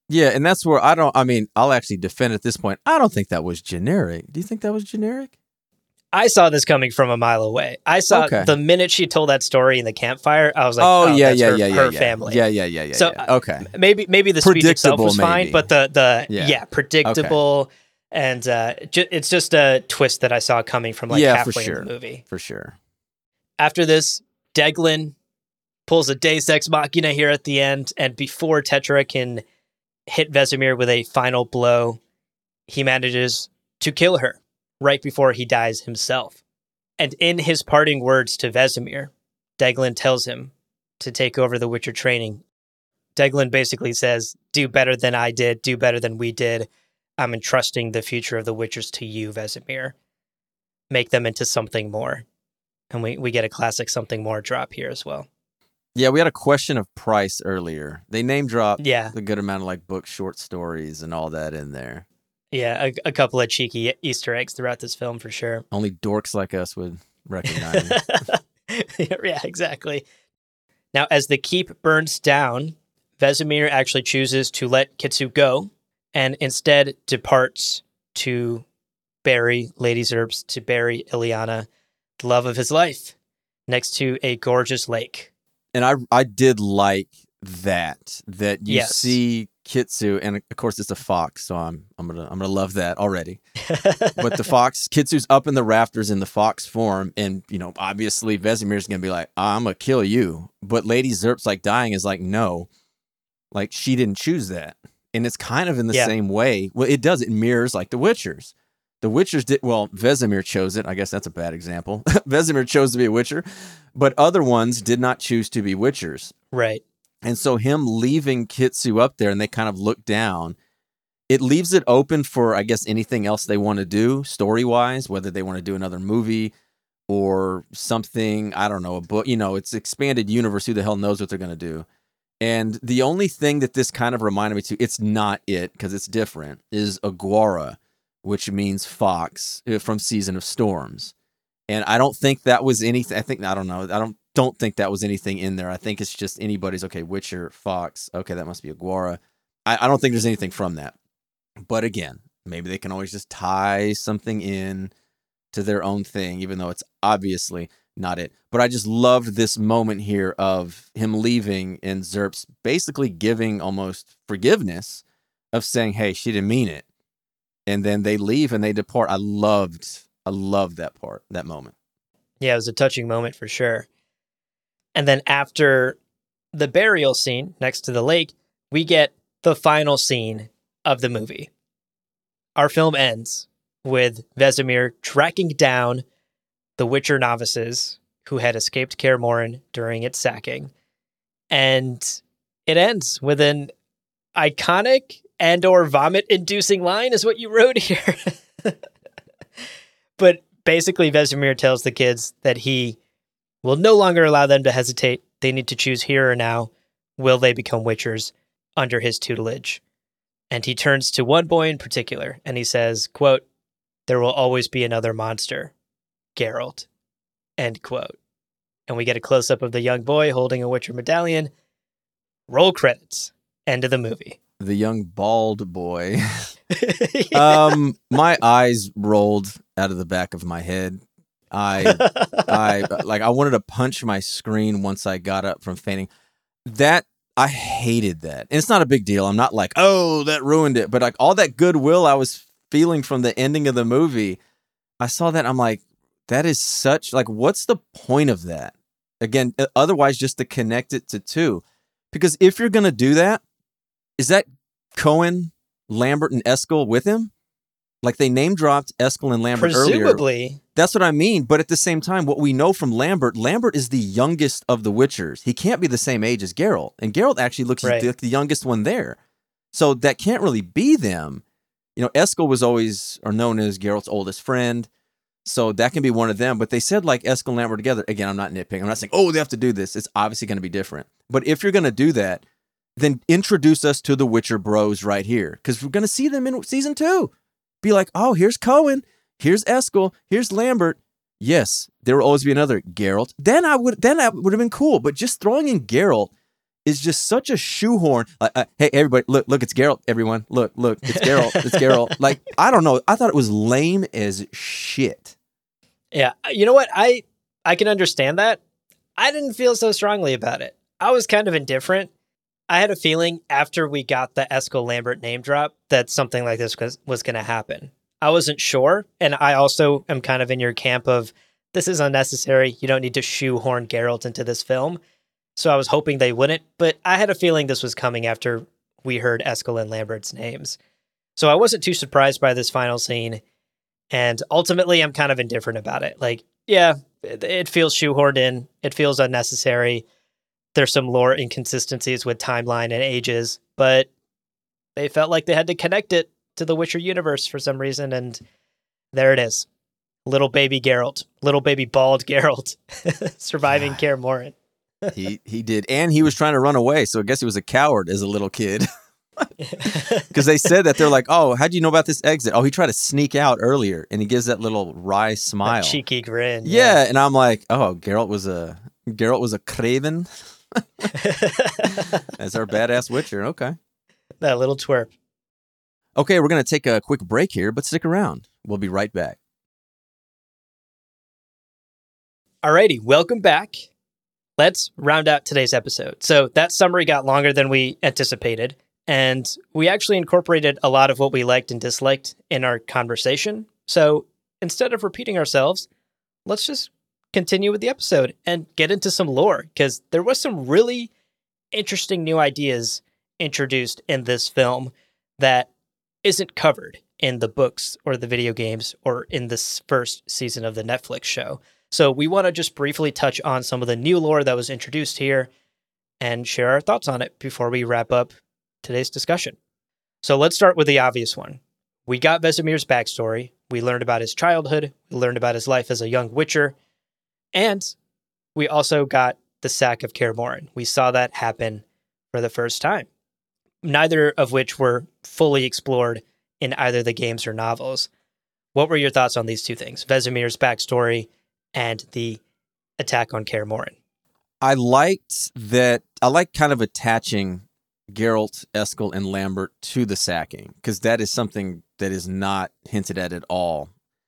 Yeah, and that's where I don't, I mean, I'll actually defend at this point. I don't think that was generic. Do you think that was generic? I saw this coming from a mile away. I saw Okay. the minute she told that story in the campfire, I was like, oh, oh, yeah, that's yeah, her, yeah, yeah, her yeah. family. Yeah, yeah, yeah, yeah. So yeah. Okay. maybe maybe the speech itself Predictable, was fine, maybe. but the, the Yeah. yeah, predictable. And uh, ju- it's just a twist that I saw coming from like Yeah, halfway for sure. in the movie. For sure. After this, Deglin pulls a Deus Ex Machina here at the end, and before Tetra can hit Vesemir with a final blow, he manages to kill her right before he dies himself. And in his parting words to Vesemir, Deglin tells him to take over the Witcher training. Deglin basically says, do better than I did, do better than we did. I'm entrusting the future of the Witchers to you, Vesemir. Make them into something more. And we, we get a classic something more drop here as well. Yeah, we had a question of price earlier. They name dropped Yeah. a good amount of like book short stories and all that in there. Yeah, a, a couple of cheeky Easter eggs throughout this film for sure. Only dorks like us would recognize it. Yeah, exactly. Now, as the keep burns down, Vesemir actually chooses to let Kitsu go and instead departs to bury Lady Zerbst, to bury Ileana, the love of his life, next to a gorgeous lake. And I I did like that, that you Yes. see Kitsu, and of course it's a fox, so I'm I'm gonna I'm gonna love that already. But the fox, Kitsu's up in the rafters in the fox form, and you know, obviously Vesemir's gonna be like, I'm gonna kill you. But Lady Zerbst like dying is like, no. Like she didn't choose that. And it's kind of in the Yeah. same way. Well, it does, it mirrors like the Witchers. The Witchers did well, Vesemir chose it. I guess that's a bad example. Vesemir chose to be a Witcher, but other ones did not choose to be Witchers. Right. And so him leaving Kitsu up there and they kind of look down, it leaves it open for, I guess, anything else they want to do story-wise, whether they want to do another movie or something, I don't know, a book, you know, it's expanded universe. Who the hell knows what they're going to do? And the only thing that this kind of reminded me to, it's not it because it's different, is Aguara, which means fox uh, from Season of Storms. And I don't think that was anything. I think, I don't know. I don't don't think that was anything in there. I think it's just anybody's, okay, Witcher, fox. Okay, that must be Aguara. I, I don't think there's anything from that. But again, maybe they can always just tie something in to their own thing, even though it's obviously not it. But I just loved this moment here of him leaving and Zerbst basically giving almost forgiveness of saying, hey, she didn't mean it. And then they leave and they depart. I loved, I loved that part, that moment. Yeah, it was a touching moment for sure. And then after the burial scene next to the lake, we get the final scene of the movie. Our film ends with Vesemir tracking down the Witcher novices who had escaped Kaer Morhen during its sacking. And it ends with an iconic and or vomit-inducing line is what you wrote here. But basically, Vesemir tells the kids that he will no longer allow them to hesitate. They need to choose here or now. Will they become Witchers under his tutelage? And he turns to one boy in particular, and he says, quote, there will always be another monster, Geralt, end quote. And we get a close-up of the young boy holding a Witcher medallion. Roll credits. End of the movie. The young bald boy. um, my eyes rolled out of the back of my head. I, I like, I wanted to punch my screen once I got up from fainting. That, I hated that. And it's not a big deal. I'm not like, oh, that ruined it. But like all that goodwill I was feeling from the ending of the movie, I saw that. I'm like, that is such, like, what's the point of that? Again, otherwise just to connect it to two. Because if you're going to do that, is that Cohen, Lambert, and Eskel with him? Like they name dropped Eskel and Lambert Presumably. earlier. That's what I mean. But at the same time, what we know from Lambert, Lambert is the youngest of the Witchers. He can't be the same age as Geralt. And Geralt actually looks Right. like the youngest one there. So that can't really be them. You know, Eskel was always or known as Geralt's oldest friend. So that can be one of them. But they said like Eskel and Lambert together. Again, I'm not nitpicking. I'm not saying, oh, they have to do this. It's obviously going to be different. But if you're going to do that, then introduce us to the Witcher bros right here. Because we're going to see them in season two. Be like, oh, here's Cohen. Here's Eskel. Here's Lambert. Yes, there will always be another Geralt. Then I would then that would have been cool. But just throwing in Geralt is just such a shoehorn. Like, uh, hey, everybody, look, look, it's Geralt, everyone. Look, look, it's Geralt, it's Geralt. Like, I don't know. I thought it was lame as shit. Yeah. You know what? I, I can understand that. I didn't feel so strongly about it. I was kind of indifferent. I had a feeling after we got the Eskel Lambert name drop that something like this was, was going to happen. I wasn't sure. And I also am kind of in your camp of this is unnecessary. You don't need to shoehorn Geralt into this film. So I was hoping they wouldn't, but I had a feeling this was coming after we heard Eskel and Lambert's names. So I wasn't too surprised by this final scene. And ultimately, I'm kind of indifferent about it. Like, yeah, it, it feels shoehorned in. It feels unnecessary. There's some lore inconsistencies with timeline and ages, but they felt like they had to connect it to the Witcher universe for some reason, and there it is. Little baby Geralt. Little baby bald Geralt surviving Kaer Morhen. he he did, and he was trying to run away, so I guess he was a coward as a little kid. Because they said that, they're like, oh, how'd you know about this exit? Oh, he tried to sneak out earlier, and he gives that little wry smile. That cheeky grin. Yeah, yeah, and I'm like, oh, Geralt was a Geralt was a craven. That's our badass Witcher. Okay. That little twerp. Okay, we're going to take a quick break here, but stick around. We'll be right back. Alrighty, welcome back. Let's round out today's episode. So that summary got longer than we anticipated, and we actually incorporated a lot of what we liked and disliked in our conversation. So instead of repeating ourselves, let's just continue with the episode and get into some lore, because there was some really interesting new ideas introduced in this film that isn't covered in the books or the video games or in this first season of the Netflix show. So we want to just briefly touch on some of the new lore that was introduced here and share our thoughts on it before we wrap up today's discussion. So let's start with the obvious one. We got Vesemir's backstory. We learned about his childhood. We learned about his life as a young Witcher. And we also got the sack of Kaer Morhen. We saw that happen for the first time, neither of which were fully explored in either the games or novels. What were your thoughts on these two things, Vesemir's backstory and the attack on Kaer Morhen? I liked that. I like kind of attaching Geralt, Eskel, and Lambert to the sacking, because that is something that is not hinted at at all.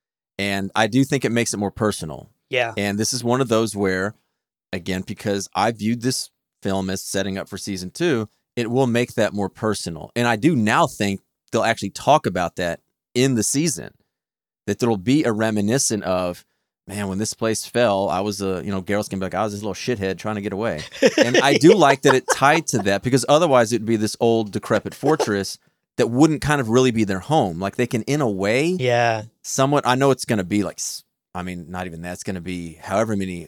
And I do think it makes it more personal. Yeah. And this is one of those where, again, because I viewed this film as setting up for season two, it will make that more personal. And I do now think they'll actually talk about that in the season, that there'll be a reminiscent of, man, when this place fell, I was a, you know, Geralt's gonna be like, I was this little shithead trying to get away. And I do like that it tied to that, because otherwise it'd be this old decrepit fortress that wouldn't kind of really be their home. Like, they can, in a way, yeah, somewhat, I know it's going to be like, I mean, not even that, it's going to be however many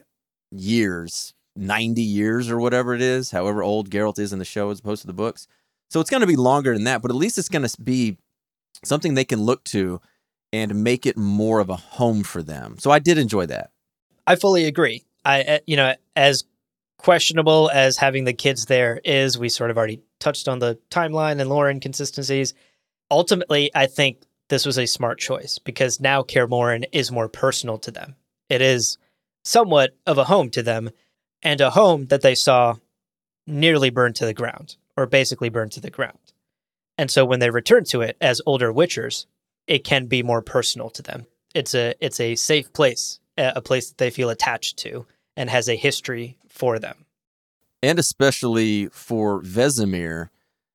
years, ninety years or whatever it is, however old Geralt is in the show as opposed to the books. So it's going to be longer than that, but at least it's going to be something they can look to and make it more of a home for them. So I did enjoy that. I fully agree. I, you know, as questionable as having the kids there is, we sort of already touched on the timeline and lore inconsistencies. Ultimately, I think this was a smart choice, because now Kaer Morhen is more personal to them. It is somewhat of a home to them, and a home that they saw nearly burned to the ground, or basically burned to the ground. And so when they return to it as older Witchers, it can be more personal to them. It's a it's a safe place, a place that they feel attached to and has a history for them. And especially for Vesemir,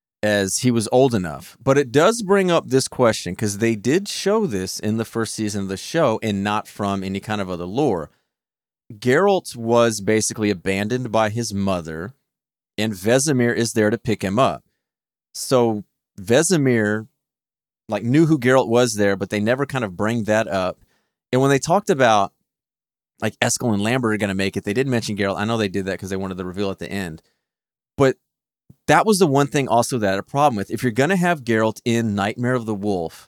as he was old enough. But it does bring up this question, because they did show this in the first season of the show and not from any kind of other lore. Geralt was basically abandoned by his mother, and Vesemir is there to pick him up. So Vesemir, like, knew who Geralt was there, but they never kind of bring that up. And when they talked about, like, Eskel and Lambert are going to make it, they did mention Geralt. I know they did that because they wanted the reveal at the end. But that was the one thing also that I had a problem with. If you're going to have Geralt in Nightmare of the Wolf,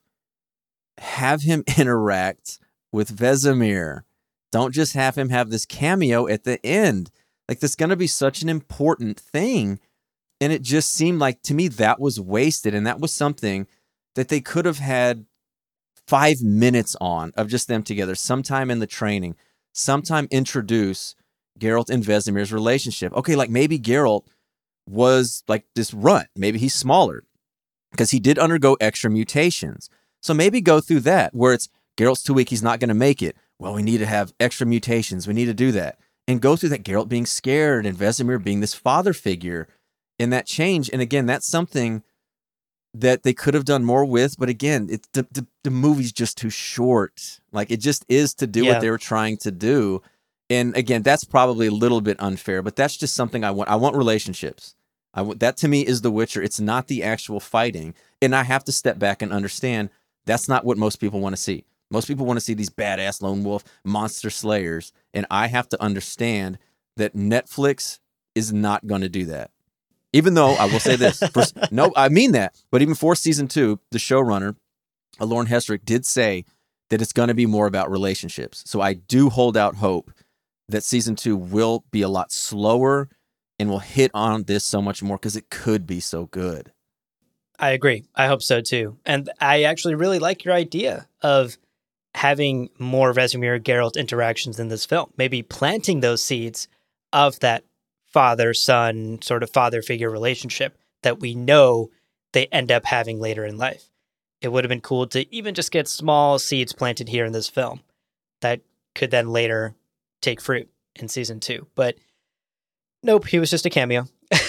have him interact with Vesemir. Don't just have him have this cameo at the end. Like, this is going to be such an important thing. And it just seemed like, to me, that was wasted. And that was something that they could have had five minutes on, of just them together, sometime in the training, sometime introduce Geralt and Vesemir's relationship. Okay, like, maybe Geralt was like this runt. Maybe he's smaller because he did undergo extra mutations. So maybe go through that where it's Geralt's too weak. He's not going to make it. Well, we need to have extra mutations. We need to do that and go through that. Geralt being scared and Vesemir being this father figure and that change. And again, that's something that they could have done more with. But again, it, the, the, the movie's just too short. Like it just is to do Yeah. what they were trying to do. And again, that's probably a little bit unfair, but that's just something I want. I want relationships. I want, that to me is The Witcher. It's not the actual fighting. And I have to step back and understand that's not what most people want to see. Most people want to see these badass lone wolf monster slayers. And I have to understand that Netflix is not going to do that. Even though I will say this, for, no, I mean that. But even for season two, the showrunner, Lauren Hesrick, did say that it's going to be more about relationships. So I do hold out hope that season two will be a lot slower and will hit on this so much more because it could be so good. I agree. I hope so too. And I actually really like your idea of having more Vesemir Geralt interactions in this film. Maybe planting those seeds of that father-son sort of father figure relationship that we know they end up having later in life. It would have been cool to even just get small seeds planted here in this film that could then later take fruit in season two. But nope, he was just a cameo.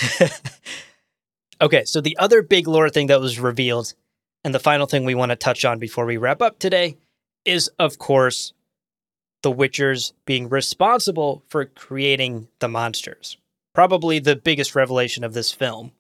Okay, so the other big lore thing that was revealed, and the final thing we want to touch on before we wrap up today, is, of course, the Witchers being responsible for creating the monsters. Probably the biggest revelation of this film.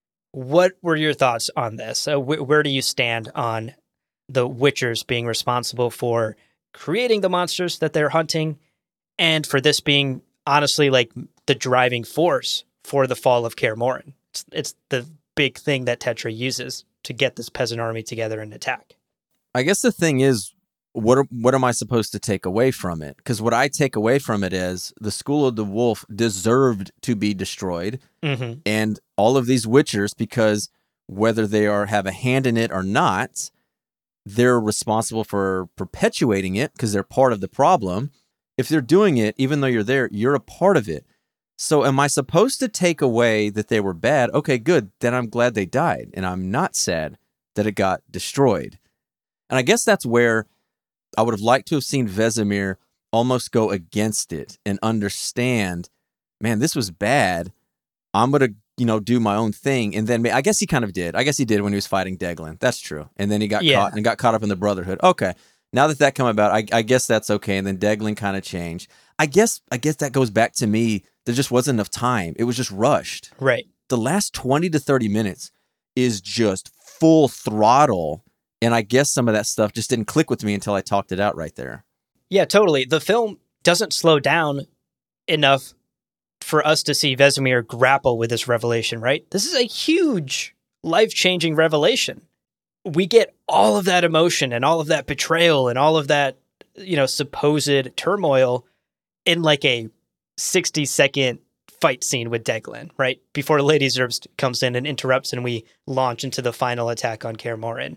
What were your thoughts on this? Uh, wh- where do you stand on the Witchers being responsible for creating the monsters that they're hunting, and for this being, honestly, like the driving force for the fall of Kaer Morhen? It's, it's the big thing that Tetra uses to get this peasant army together and attack. I guess the thing is, what are, what am I supposed to take away from it? Because what I take away from it is the School of the Wolf deserved to be destroyed, Mm-hmm. and all of these Witchers, because whether they are have a hand in it or not, they're responsible for perpetuating it because they're part of the problem. If they're doing it, even though you're there, you're a part of it. So am I supposed to take away that they were bad? Okay, good. Then I'm glad they died, and I'm not sad that it got destroyed. And I guess that's where I would have liked to have seen Vesemir almost go against it and understand, man, this was bad. I'm going to, you know, do my own thing. And then I guess he kind of did. I guess he did when he was fighting Deglin. That's true. And then he got Yeah. caught and got caught up in the Brotherhood. Okay. Now that that come about, I, I guess that's okay. And then Deglin kind of changed. I guess, I guess that goes back to me. There just wasn't enough time. It was just rushed. Right. The last twenty to thirty minutes is just full throttle. And I guess some of that stuff just didn't click with me until I talked it out right there. Yeah, totally. The film doesn't slow down enough for us to see Vesemir grapple with this revelation, right? This is a huge, life-changing revelation. We get all of that emotion and all of that betrayal and all of that, you know, supposed turmoil in like a sixty-second fight scene with Deglin, right? Before Lady Zerbst comes in and interrupts and we launch into the final attack on Kaer Morhen.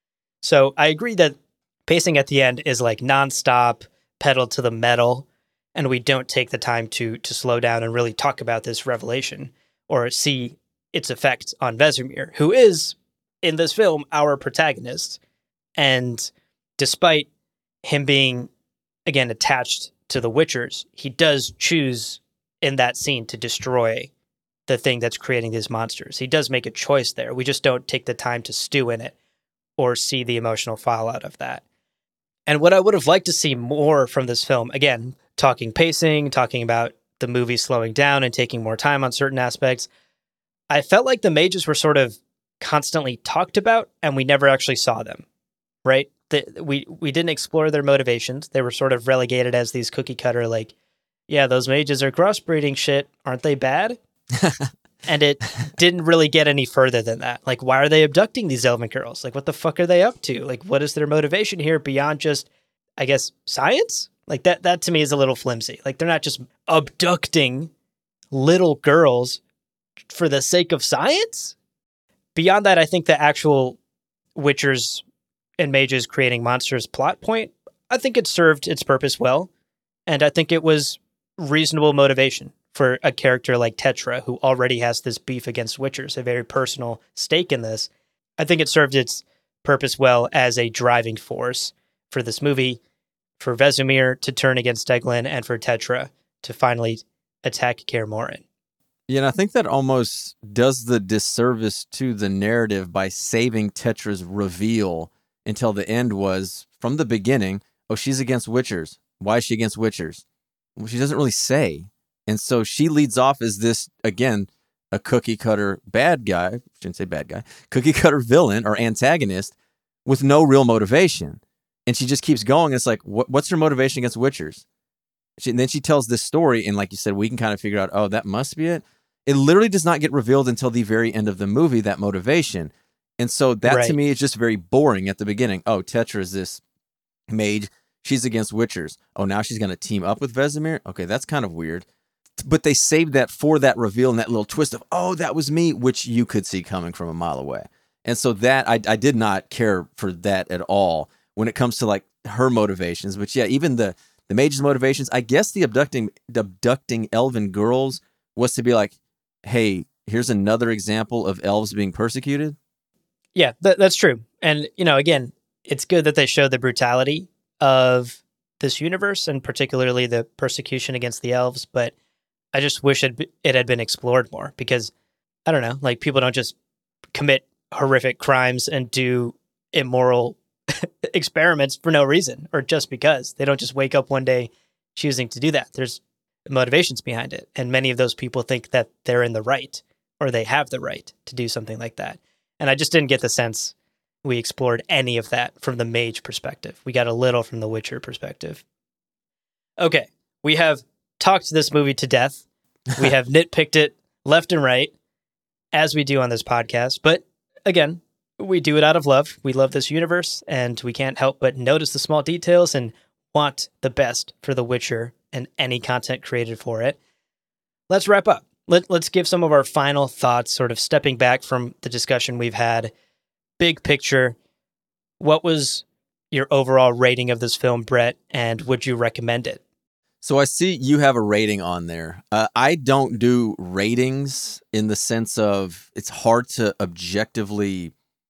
So I agree that pacing at the end is like nonstop, pedal to the metal, and we don't take the time to to slow down and really talk about this revelation or see its effect on Vesemir, who is, in this film, our protagonist. And despite him being, again, attached to the Witchers, he does choose in that scene to destroy the thing that's creating these monsters. He does make a choice there. We just don't take the time to stew in it or see the emotional fallout of that. And what I would have liked to see more from this film, again, talking pacing, talking about the movie slowing down and taking more time on certain aspects, I felt like the mages were sort of constantly talked about and we never actually saw them, right? The, we, we didn't explore their motivations. They were sort of relegated as these cookie cutter, like, yeah, those mages are crossbreeding shit. Aren't they bad? And it didn't really get any further than that. Like, why are they abducting these elven girls? Like, what the fuck are they up to? Like, what is their motivation here beyond just, I guess, science? Like, that, that to me is a little flimsy. Like, they're not just abducting little girls for the sake of science. Beyond that, I think the actual Witchers and mages creating monsters plot point, I think it served its purpose well. And I think it was reasonable motivation for a character like Tetra, who already has this beef against Witchers, a very personal stake in this. I think it served its purpose well as a driving force for this movie, for Vesemir to turn against Deglin, and for Tetra to finally attack Kaer Morhen. Yeah, and I think that almost does the disservice to the narrative by saving Tetra's reveal until the end was, from the beginning, oh, she's against Witchers. Why is she against Witchers? Well, she doesn't really say. And so she leads off as this, again, a cookie-cutter bad guy, I shouldn't say bad guy, cookie-cutter villain or antagonist with no real motivation. And she just keeps going. It's like, what, what's her motivation against Witchers? She, and then she tells this story, and like you said, we can kind of figure out, oh, that must be it. It literally does not get revealed until the very end of the movie, that motivation. And so that Right. to me is just very boring at the beginning. Oh, Tetra is this mage. She's against Witchers. Oh, now she's going to team up with Vesemir? Okay, that's kind of weird. But they saved that for that reveal and that little twist of, oh, that was me, which you could see coming from a mile away. And so that, I, I did not care for that at all when it comes to like her motivations. But yeah, even the, the mage's motivations, I guess the abducting, the abducting elven girls was to be like, hey, here's another example of elves being persecuted. Yeah, th- that's true. And, you know, again, it's good that they show the brutality of this universe and particularly the persecution against the elves. But I just wish it, it had been explored more because, I don't know, like people don't just commit horrific crimes and do immoral experiments for no reason or just because. They don't just wake up one day choosing to do that. There's motivations behind it. And many of those people think that they're in the right or they have the right to do something like that. And I just didn't get the sense we explored any of that from the mage perspective. We got a little from the Witcher perspective. Okay, we have talked this movie to death. We have nitpicked it left and right, as we do on this podcast. But again, we do it out of love. We love this universe, and we can't help but notice the small details and want the best for The Witcher and any content created for it. Let's wrap up. Let, let's give some of our final thoughts, sort of stepping back from the discussion we've had. Big picture, what was your overall rating of this film, Brett, and would you recommend it? So I see you have a rating on there. Uh, I don't do ratings in the sense of it's hard to objectively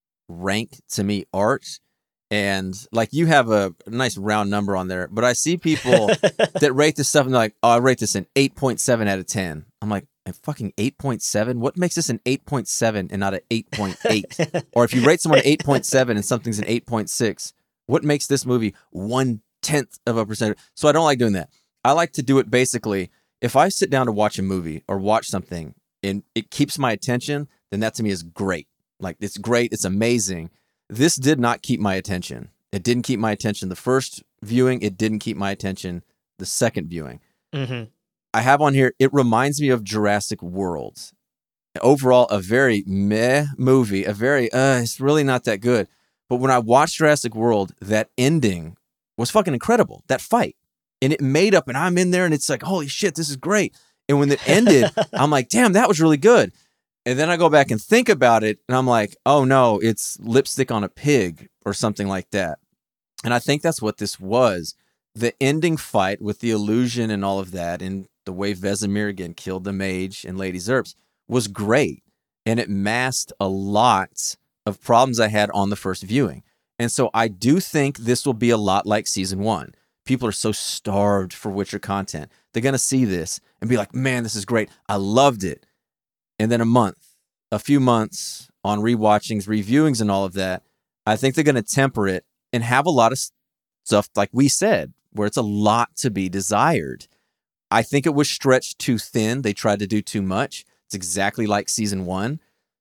rank, to me, art. And like you have a nice round number on there, but I see people that rate this stuff and they're like, oh, I rate this an eight point seven out of ten. I'm like, a fucking eight point seven? What makes this an eight point seven and not an eight point eight? Or if you rate someone an eight point seven and something's an eight point six, what makes this movie one-tenth of a percent? So I don't like doing that. I like to do it basically, if I sit down to watch a movie or watch something and it keeps my attention, then that to me is great. Like, it's great. It's amazing. This did not keep my attention. It didn't keep my attention the first viewing. It didn't keep my attention the second viewing. Mm-hmm. I have on here, it reminds me of Jurassic World. Overall, a very meh movie, a very, uh, it's really not that good. But when I watched Jurassic World, that ending was fucking incredible. That fight. And it made up, and I'm in there, and it's like, holy shit, this is great. And when it ended, I'm like, damn, that was really good. And then I go back and think about it, and I'm like, oh no, it's lipstick on a pig or something like that. And I think that's what this was. The ending fight with the illusion and all of that, and the way Vesemir again killed the mage and Lady Zerps was great. And it masked a lot of problems I had on the first viewing. And so I do think this will be a lot like season one. People are so starved for Witcher content. They're going to see this and be like, man, this is great. I loved it. And then a month, a few months on rewatchings, reviewings, and all of that, I think they're going to temper it and have a lot of stuff, like we said, where it's a lot to be desired. I think it was stretched too thin. They tried to do too much. It's exactly like season one.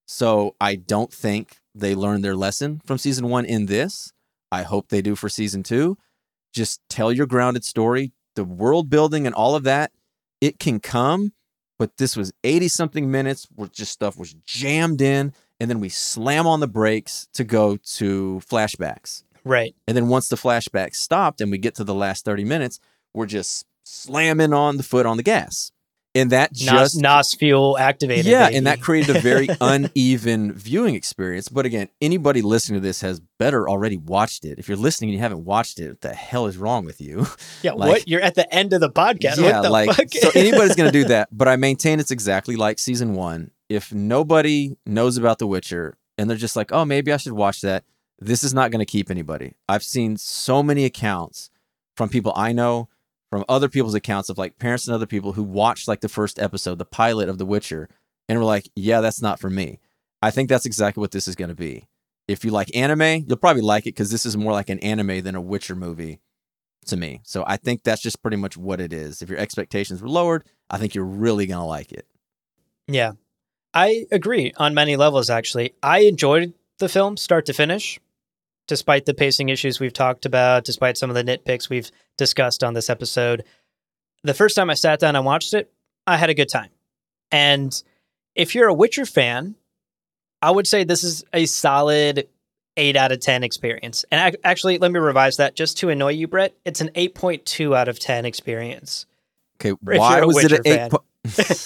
So I don't think they learned their lesson from season one in this. I hope they do for season two. Just tell your grounded story. The world building and all of that, it can come. But this was eighty-something minutes where just stuff was jammed in, and then we slam on the brakes to go to flashbacks. Right. And then once the flashbacks stopped and we get to the last thirty minutes, we're just slamming on the foot on the gas. And that Nos, just Nos fuel activated. Yeah, baby. and that created a very uneven viewing experience. But again, anybody listening to this has better already watched it. If you're listening and you haven't watched it, what the hell is wrong with you? Yeah, like, what? You're at the end of the podcast. Yeah, what the like fuck? so anybody's going to do that. But I maintain it's exactly like season one. If nobody knows about The Witcher and they're just like, oh, maybe I should watch that, this is not going to keep anybody. I've seen so many accounts from people I know, from other people's accounts of like parents and other people who watched like the first episode, the pilot of The Witcher, and were like, yeah, that's not for me. I think that's exactly what this is going to be. If you like anime, you'll probably like it because this is more like an anime than a Witcher movie to me. So I think that's just pretty much what it is. If your expectations were lowered, I think you're really going to like it. Yeah, I agree on many levels, actually. I enjoyed the film start to finish, despite the pacing issues we've talked about, despite some of the nitpicks we've discussed on this episode. The first time I sat down and watched it, I had a good time. And if you're a Witcher fan, I would say this is a solid eight out of ten experience. And actually, let me revise that just to annoy you, Brett. It's an eight point two out of ten experience. Okay, why was Witcher it an eight? Po-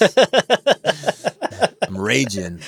I'm raging.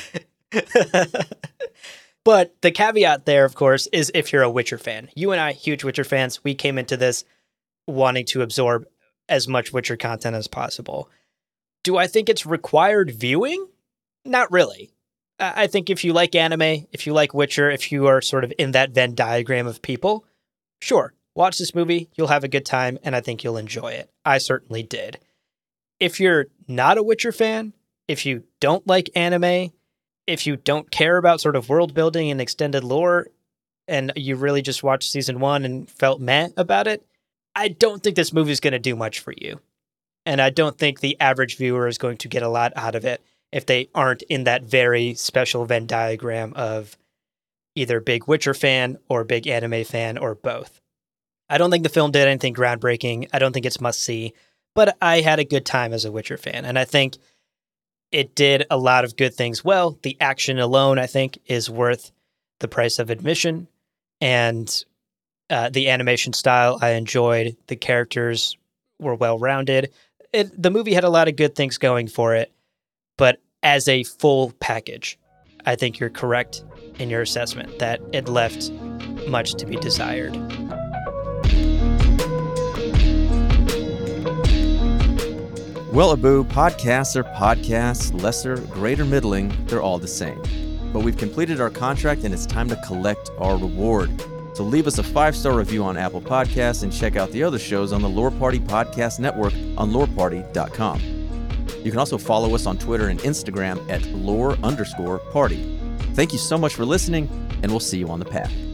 But the caveat there, of course, is if you're a Witcher fan. You and I, huge Witcher fans, we came into this wanting to absorb as much Witcher content as possible. Do I think it's required viewing? Not really. I think if you like anime, if you like Witcher, if you are sort of in that Venn diagram of people, sure, watch this movie, you'll have a good time, and I think you'll enjoy it. I certainly did. If you're not a Witcher fan, if you don't like anime, if you don't care about sort of world building and extended lore, and you really just watched season one and felt meh about it, I don't think this movie is going to do much for you. And I don't think the average viewer is going to get a lot out of it if they aren't in that very special Venn diagram of either big Witcher fan or big anime fan or both. I don't think the film did anything groundbreaking. I don't think it's must see, but I had a good time as a Witcher fan. And I think it did a lot of good things well. The action alone, I think, is worth the price of admission. And uh, the animation style I enjoyed. The characters were well-rounded. It, the movie had a lot of good things going for it. But as a full package, I think you're correct in your assessment that it left much to be desired. Well, Abu, podcasts are podcasts, lesser, greater, middling, they're all the same. But we've completed our contract and it's time to collect our reward. So leave us a five-star review on Apple Podcasts and check out the other shows on the Lore Party Podcast Network on lore party dot com. You can also follow us on Twitter and Instagram at lore underscore party. Thank you so much for listening, and we'll see you on the path.